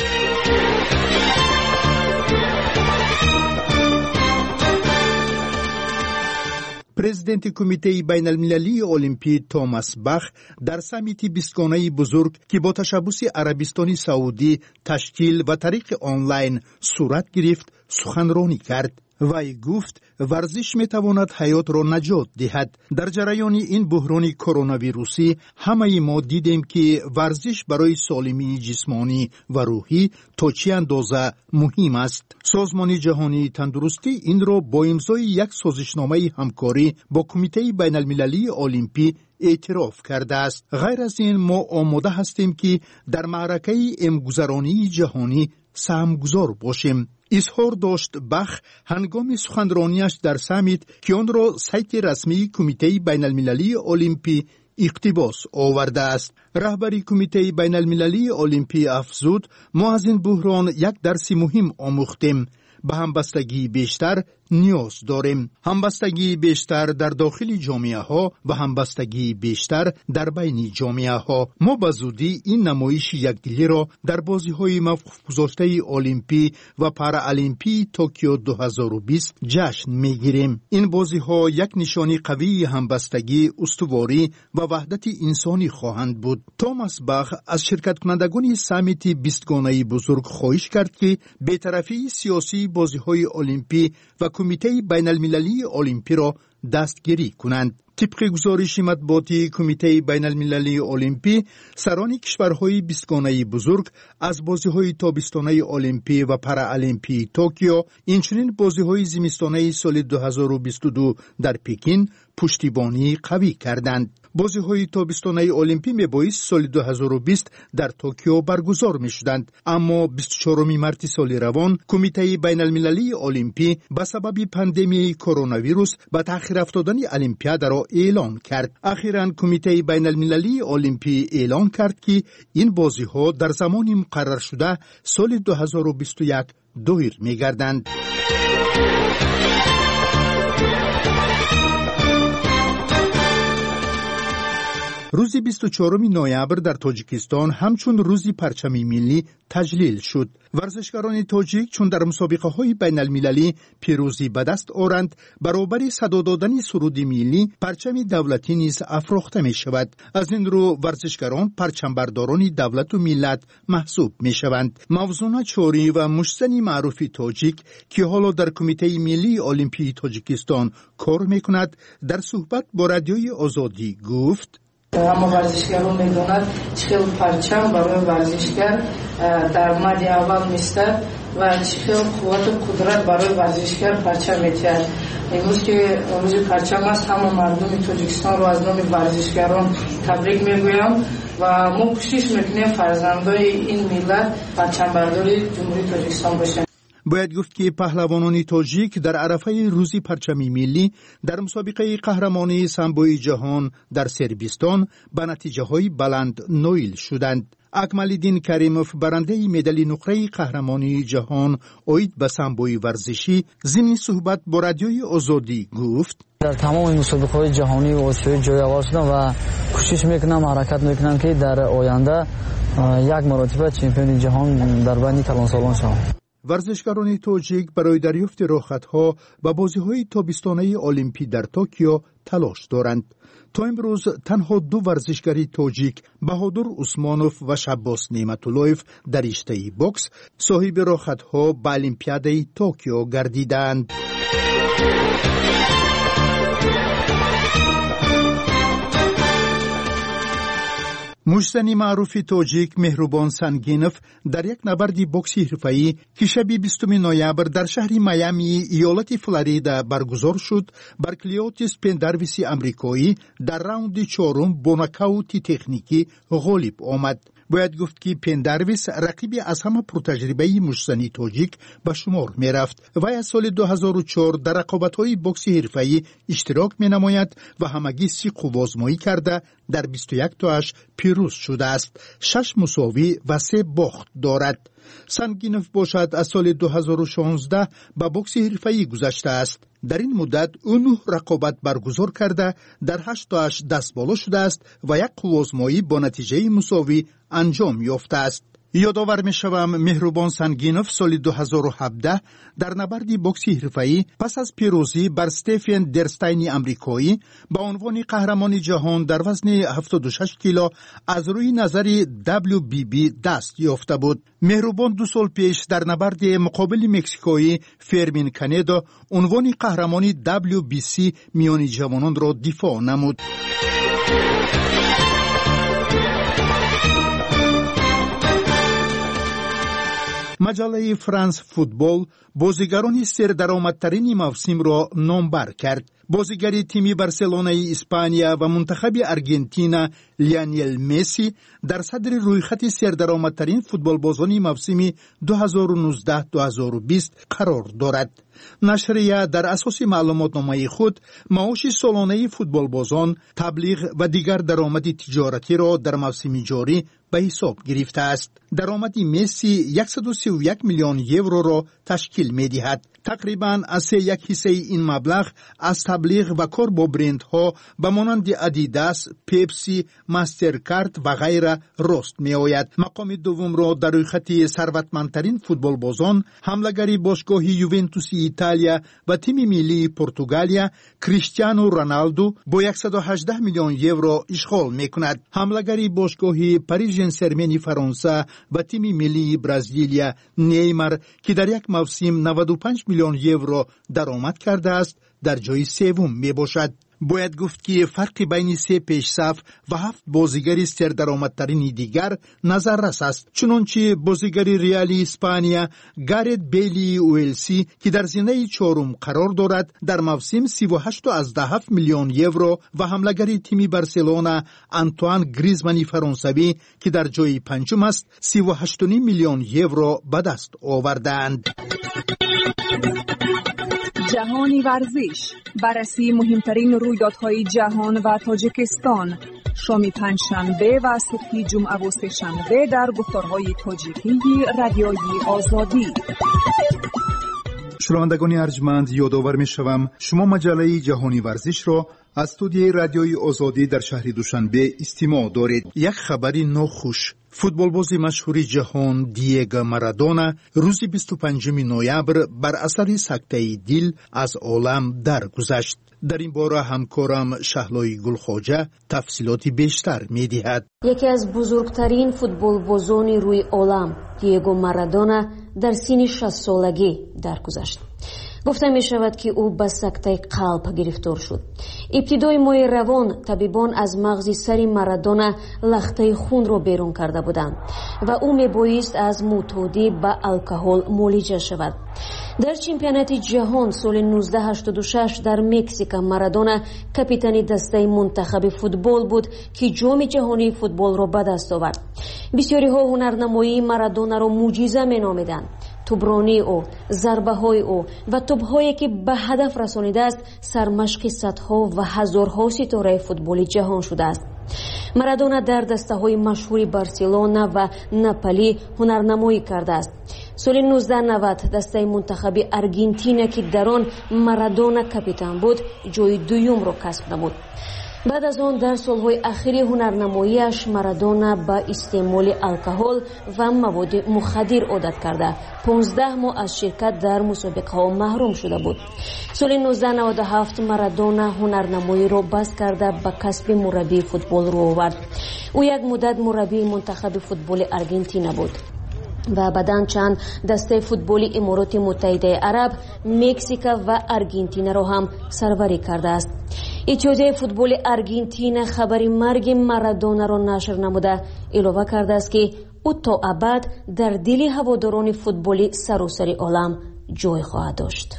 پرزیدنت کمیته بین المللی المپی توماس باخ در سمیت بیستگانه بزرگ که با تشبث عربستان سعودی تشکیل و طریق آنلاین صورت گرفت سخنرانی کرد. وی گفت ورزش می تواند حیات را نجات دهد. در جریان این بحران کرونا ویروسی همه ما دیدیم که ورزش برای سالمی جسمانی و روحی تا چه اندازه مهم است. سازمان جهانی تندرستی این را با امضای یک سازشنامه همکاری با کمیته بین المللی المپی اعتراف کرده است. غیر از این ما آماده هستیم که در معرکه امگذرانی جهانی سهمگذار باشیم. اظهار داشت بخ هنگام سخنرانیش در سمیت که آن را سایت رسمی کمیته بین المللی المپی اقتباس آورده است. رهبری کمیته بین المللی المپی افزود ما از این بحران یک درس مهم آموختیم. به همبستگی بیشتر نیاز داریم. همبستگی بیشتر در داخل جامعه ها و همبستگی بیشتر در بین جامعه ها. ما به زودی این نمایش یکدلی را در بازی های موقوف گذاشته المپی و پارالیمپی توکیو دو هزار و بیست جشن میگیریم. این بازی ها یک نشانی قوی همبستگی، استواری و وحدت انسانی خواهند بود. توماس باخ از شرکت کنندگان سمیت بیستگانه بزرگ خواهش کرد که بی‌طرفی سیاسی بازی های المپی و کمیته بین المللی المپی را دستگیری کنند. طبق گزارش مطبوعاتی کمیته بین المللی المپی، سران کشورهای بیستگانه بزرگ از بازی‌های تابستانه المپی و پارالیمپی توکیو، اینچنین بازی‌های زمستانه سال دو هزار و بیست و دو در پکین پشتیبانی قوی کردند. بازی‌های تابستانه المپی میبایست سال دو هزار و بیست در توکیو برگزار می‌شدند، اما بیست و چهارم مارس سال روان کمیته بین المللی المپی به سبب پاندمی کرونا ویروس به تأخیر افتادن المپیاد را اعلان کرد. اخیراً کمیته بین المللی المپی اعلان کرد که این بازی‌ها در زمان مقرر شده سال دو هزار و بیست و یک دایر می‌گردند. روز بیست و چهارم نوامبر در تاجیکستان همچون روز پرچم ملی تجلیل شد. ورزشکاران تاجیک چون در مسابقه های بین المللی پیروزی به دست آورند، برابر صدا دادن سرود ملی پرچم دولتی نیز افراخته می شود. از این رو ورزشکاران پرچم برداران دولت و ملت محسوب می شوند. موزون چوری و محسن معروفی تاجیک که حالا در کمیته ملی المپی تاجیکستان کار می کند، در صحبت با رادیوی آزادی گفت:
اما ورزشکاران میدونند چخیل پرچم برای ورزشکار در مد اول میسته و چخیل قوت و قدرت برای ورزشکار پرچم میتید. امروز که روز پرچم است، همه مردم تاجیکستان رو از نام ورزشکاران تبریک میگویم و ما کوشش میکنیم فرزندای این ملت پرچم برداری جمهوری تاجیکستان باشند.
باید گفت که پهلوانان تاجیک در عرفه روز پرچم ملی در مسابقه قهرمانی سامبوی جهان در سربستان به نتیجه های بلند نایل شدند. اکمالدین کریموف برنده مدال نقره قهرمانی جهان اوید به سامبوی ورزشی ضمن صحبت با رادیوی آزادی گفت:
در تمام مسابقات جهانی و آسیایی جای اول شدم و کوشش میکنم، حرکت میکنم که در آینده یک مرتبه چمپیون جهان در بین کلانسالان شوم.
ورزشکاران تاجیک برای دریافت راحت‌ها و بازی‌های تابستانه المپی در توکیو تلاش دارند. تا امروز تنها دو ورزشکاری تاجیک، بهادر عثمانوف و شباس نعمت‌اللهیف در رشته بوکس، صاحب راحت‌ها به المپیاد توکیو گردیدند. محسن معروفی تاجیک مهربان سنگینوف در یک نبرد بوکسی حرفه‌ای که شب بیستم نوامبر در شهر میامی ایالت فلوریدا برگزار شد، بر کلیوتیس پندرویس امریکایی در راوند چهارم با ناکاوت تکنیکی غالب آمد. باید گفت که پندرویس رقیبی از همه پرتجربه محسن تاجیک به شمار می رفت و از سال دو هزار و چهار در رقابت‌های بوکس حرفه‌ای اشتراک می نماید و همگی سی آزمایی کرده در بیست و یک تاش پیروز شده است. شش مساوی و سه باخت دارد. سنگینوف باشد از سال دو هزار و شانزده به بوکس حرفه‌ای گذشته است. در این مدت او نه رقابت برگزار کرده در هشت تا هشت دست بالا شده است و یک قوازمایی با نتیجه مساوی انجام یافته است. یادآور می شوم مهربان سنگینوف سال دو هزار و هفده در نبرد بوکس حرفه‌ای پس از پیروزی بر استفن درستین امریکایی با عنوان قهرمان جهان در وزن هفتاد و شش کیلو از روی نظر دبلیو بی بی دست یافته بود. مهربان دو سال پیش در نبرد مقابل مکزیکایی فرمین کانیدو عنوان قهرمانی دبلیو بی سی میان جوانان را دفاع نمود. مجله فرانس فوتبال بازیگران سردرآمدترین موسم را نامبر کرد. بازیگر تیم بارسلونای اسپانیا و منتخب ارژانتین لیونل مسی در صدر رویخط سردرآمدترین فوتبالبازان موسم دو هزار و نوزده دو هزار و بیست قرار دارد. نشریه در اساس معلوماتنامه خود معاش سالانه فوتبالبازان، تبلیغ و دیگر درآمد تجارتی را در موسم جاری به حساب گرفته است. درآمد مسی صد و سی و یک میلیون یورو را تشکیل می دهد. تقریباً از سه یک حصه این مبلغ از تبلیغ و کار با برندها به مانند ادیداس، پپسی، ماسترکارد و غیره رست می آید. مقام دوم را در روی خط ثروتمندترین فوتبالبازان حمله‌گر باشگاه یوونتوس ایتالیا و تیم ملی پرتغالیا کریستیانو رونالدو با صد و هجده میلیون یورو اشغال می کند. حمله‌گر باشگاه پاریس ژن ژرمن فرانسه و تیم ملی برزیلیا نیمار که در یک موسم نود و پنج میلیون یورو درآمد کرده است در جای سوم می باشد. باید گفت که فرق بین سه پیشصف و هفت بازیگر سردرآمدترین دیگر نظررس است. چنانچه بازیگر ریال اسپانیا گارت بیلی اویلسی که در زینه چهارم قرار دارد در موسم سی و هشت و هفت میلیون یورو و حمله‌گر تیم بارسلونا آنتوان گریزمان فرانسوی که در جای پنجم است سی و هشت و نیم میلیون یورو به دست آوردند.
جهانی ورزش، بررسی مهمترین رویدادهای جهان و تاجیکستان، شام پنجشنبه و صبح جمعه و سه‌شنبه در گفتارهای تاجیکی رادیوی آزادی.
شنوندگان ارجمند، یادآور می‌شوم شما مجله جهانی ورزش را از استودیوی رادیوی آزادی در شهر دوشنبه استماع دارید. یک خبری ناخوش: فوتبالباز مشهور جهان دیگو مارادونا روز بیست و پنجم نوامبر بر اثر سکته دل از عالم درگذشت. در این باره همکارم شهلای گلخواجه تفصیلات بیشتر می‌دهد.
یکی از بزرگترین فوتبالبازان روی عالم دیگو مارادونا در سن شصت سالگی درگذشت. گفته می شود که او به سکته قلب گرفتار شد. ابتدای ماه روان طبیبان از مغز سر مارادونا لخته خون را بیرون کرده بودند و او می بایست از معتادی به الکل معالجه شود. در چمپیونات جهان سال نوزده هشتاد و شش در مکزیک مارادونا کاپیتان دسته منتخب فوتبال بود که جام جهانی فوتبال را به دست آورد. بسیاری ها هنرنمایی مارادونا را معجزه می نامیدند. توبرانی او، ضربه های او و توپ‌هایی که به هدف رسانیده است سرمشق صدها و هزارها ستاره فوتبال جهان شده است. مارادونا در دسته‌های مشهور بارسلونا و ناپولی هنرنمایی کرده است. سال نوزده نود دسته منتخب ارژانتین که در آن مارادونا کاپیتان بود جای دوم را کسب نمود. بعد از آن در سالهای اخیر هنرنماییش مارادونا با استعمال الکل و مواد مخدر عادت کرده پانزده ماه از شرکت در مسابقه ها محروم شده بود. سال نوزده نود و هفت مارادونا هنرنمایی را بس کرده به کسب مربی فوتبال رو آورد. او یک مدت مربی منتخب فوتبال ارژانتین بود و بعداً چند دسته فوتبال امارات متحده عرب، مکزیک و ارژانتین را هم سروری کرده است. اتحادیه فوتبال ارژانتین خبر مرگ مارادونا را نشر نموده اعلام کرده است که او تا ابد در دل هواداران فوتبال سراسر عالم جای خواهد داشت.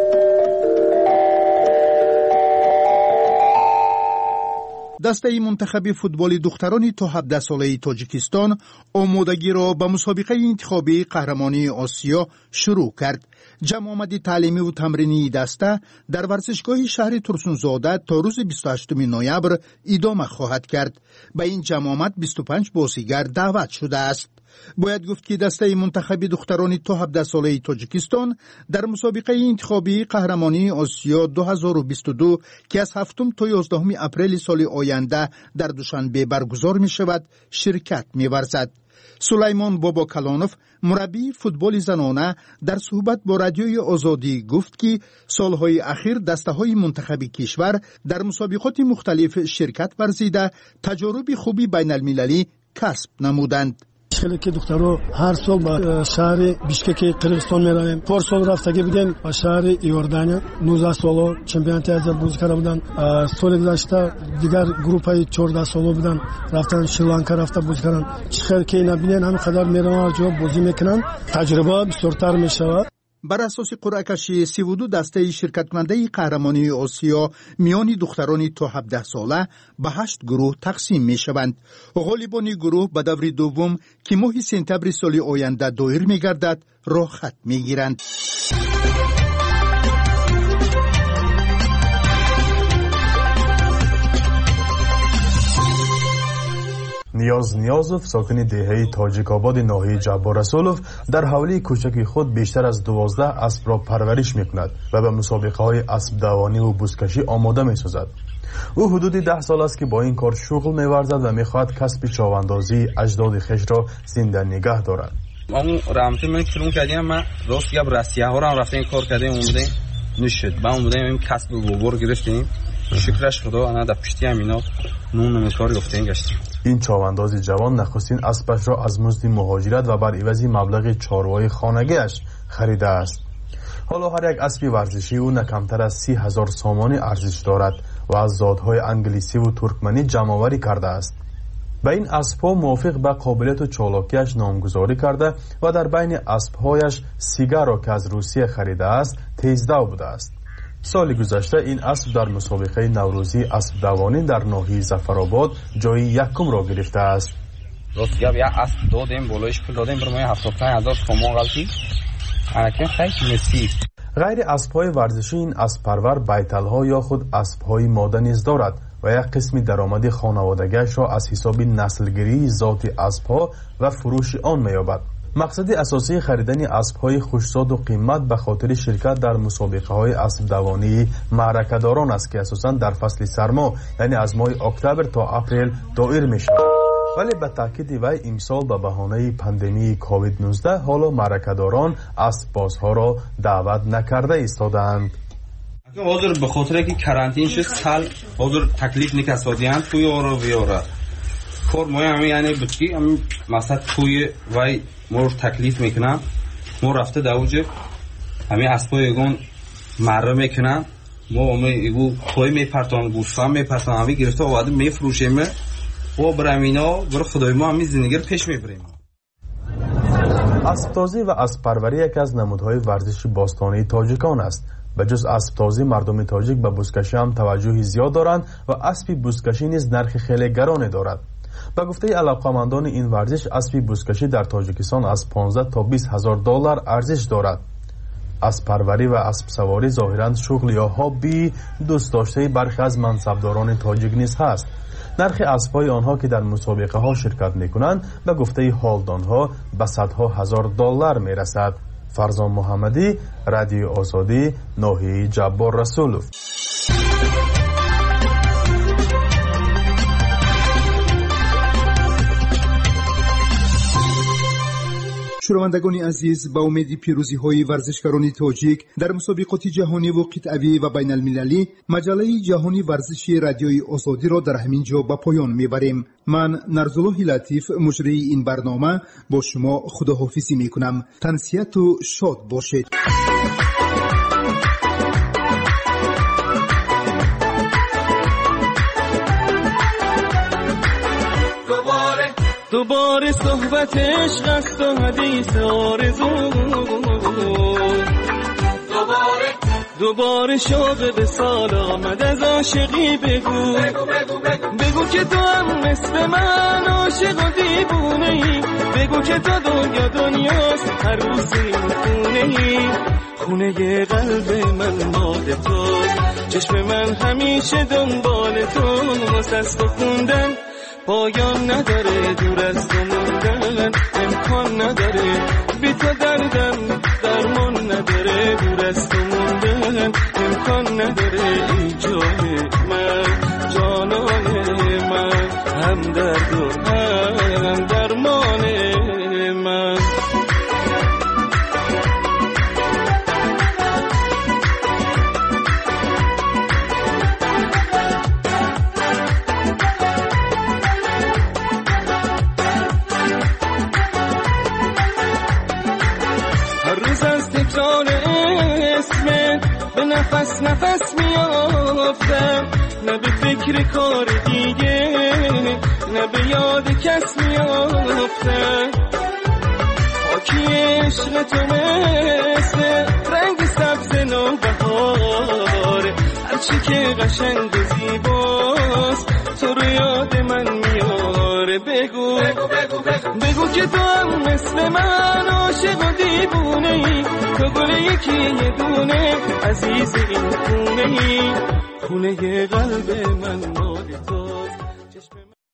دسته منتخب فوتبال دختران تا هفده ساله تاجیکستان آمادگی را به مسابقه انتخابی قهرمانی آسیا شروع کرد. جمع آمد تعلیمی و تمرینی دسته در ورزشگاه شهر ترسونزاده تا روز بیست و هشتم نوامبر ادامه خواهد کرد. به این جمع آمد بیست و پنج بازیگر دعوت شده است. باید گفت که دسته منتخبی دختران تا هفده ساله تاجیکستان در مسابقه انتخابی قهرمانی آسیا دو هزار و بیست و دو که از هفتم تا یازدهم اپریل سال آینده در دوشنبه برگزار می شود شرکت می ورزد. سلیمان بابا کلانوف مربی فوتبال زنانه در صحبت با رادیوی آزادی گفت که سالهای اخیر دسته‌های منتخبی کشور در مسابقات مختلف شرکت ورزیده تجارب خوبی بین المللی کسب نمودند.
خیلی که دخترها هر سال با شهر بیشکک قرقیزستان میرویم. پار سال رفتگی بودیم با شهر ایوردانیا نوزده ساله چمپیونات آسیا بازی کرده بودن. سال گذشته دیگر گروپای چهارده ساله بودن رفتن شریلانکا رفته بازی کردن. خیلی که نبینن همه قدر میرن جو بازی میکنن تجربه بسیارتر میشود.
بر اساس قرعه کشی سی و دو دسته شرکت کننده قهرمانی آسیا میان دختران تا هفده ساله به هشت گروه تقسیم می شوند. غالبان گروه به دور دوم که ماه سپتامبر سال آینده دایر می گردد راه خط می گیرند.
نیاز نیازوف ساکن دهه تاجیک آباد ناحیه جبار رسولوف در حوله کوچک خود بیشتر از دوازده اسب را پرورش میکند و به مسابقه های اسب دوانی و بزکشی آماده میسازد. او حدود ده سال است که با این کار شغل می‌ورزد و می‌خواهد کسب چاواندازی اجداد خویش را زنده نگه دارد.
ما رامت من کلون کردیم ما راست گب روسیه ها را رفتیم کار کردیم اومدیم نشد با اومدیم این کسب گوبر گرفتیم شکرش خدا انا در پشتی همینا نون نمیکار گفتیم گشتیم.
این چاوانداز جوان نخستین اسبش را از مزد مهاجرت و بر عوض مبلغ چاروای خانگیش خریده است. حالا هر یک اسب ورزشی او نه کمتر از سی هزار سامانی ارزش دارد و از زادهای انگلیسی و ترکمنی جمع‌آوری کرده است. به این اسب‌ها موافق به قابلیت و چالاکیش نامگذاری کرده و در بین اسب‌هایش سیگار را که از روسیه خریده است تیزدو بوده است. سال گذشته این اسب در مسابقه نوروزی اسب دوانی در ناحیه ظفرآباد جای یکم را گرفته است.
راست گپ یک اسب دادیم بالایش پول دادیم برای هفتاد و پنج هزار تومان غلطی الکی خیلی مسی.
غیر اسب‌های ورزشی این اسب پرور بیتل‌ها یا خود اسب‌های ماده نیز دارد و یک قسمی درآمد خانوادگیش را از حساب نسلگیری ذات اسب‌ها و فروش آن می‌یابد. مقصد اساسی خریدن اسب‌های خوش‌زاد و قیمت به خاطر شرکت در مسابقه‌های اسب دوانی معرکه‌داران است که اساساً در فصل سرما یعنی از ماه اکتبر تا اپریل دایر می‌شود. ولی به تاکید وی امسال به بهانه پاندمی کووید نوزده حالا معرکه‌داران اسب‌بازها را دعوت نکرده ایستادند.
حاضر به خاطر که کرانتین شد سال حاضر تکلیف نکسادیان توی اورو بیاره کار ما هم یعنی بچی هم مثلا توی وای ما تکلیف میکنم ما رفته دوجه همین اسبای گون مره میکنم ما هم ایگو توی میپرتان گوسفند میپرتان همین گرفته آوردیم میفروشیم و برای اینا برای خدای ما همین زندگی رو پیش میبریم.
اسب‌تازی و اسب‌پروری یکی از نمودهای ورزش باستانی تاجیکان است. به جز اسب‌تازی مردم تاجیک به بزکشی هم توجهی زیاد دارند و اسب بزکشی نیز نرخ خیلی گرانی دارد. به گفته علاقه‌مندان این ورزش اسب بزکشی در تاجیکستان از پانزده تا بیست هزار دلار ارزش دارد. اسب پروری و اسب سواری ظاهراً شغل یا هابی دوست داشته برخی از منصبداران تاجیک نیز هست. نرخ اسب‌های آنها که در مسابقه ها شرکت می‌کنند به گفته حالدانها به صدها هزار دلار می‌رسد. فرزان محمدی، رادیو آزادی، ناحیه جبار رسولوف.
شنوندگان عزیز، با امید پیروزی های ورزشکاران تاجیک در مسابقات جهانی و قطعی و بین المللی مجله جهانی ورزشی رادیوی آزادی را در همین جا به پایان میبریم. من نرزالله لطیف مجری این برنامه با شما خداحافظی میکنم. تنسیت و شاد باشید.
دوباره صحبت عشق است و حدیث آرزو دوباره دوباره شوق به سال آمد از عاشقی بگو بگو بگو بگو بگو که تو هم مثل من عاشق و دیوونه ای بگو که تو دنیا دنیاست هر روز این خونه ای خونه قلب من مال تو چشم من همیشه دنبال تو واسه خوندن
پایان نداره، دور از تو موندن امکان نداره، بی تو دردم درمان نداره، دور از تو موندن امکان نداره. ای جان من، جانان من، هم درد و هم درمان من. نفس نفس میافتم، نه به فکر کار دیگه، نه به یاد کس میافتم. خاکی عشق تو مثل رنگ سبز نوبهاره، هرچی که قشنگ و زیباست تو رو یاد من میاره. بگو بگو بگو بگو, بگو که تو هم مثل من عاشق و دیوونه ای، تو گل یکی یه دونه عزیز این خونه ای، خونه قلب من مال تو.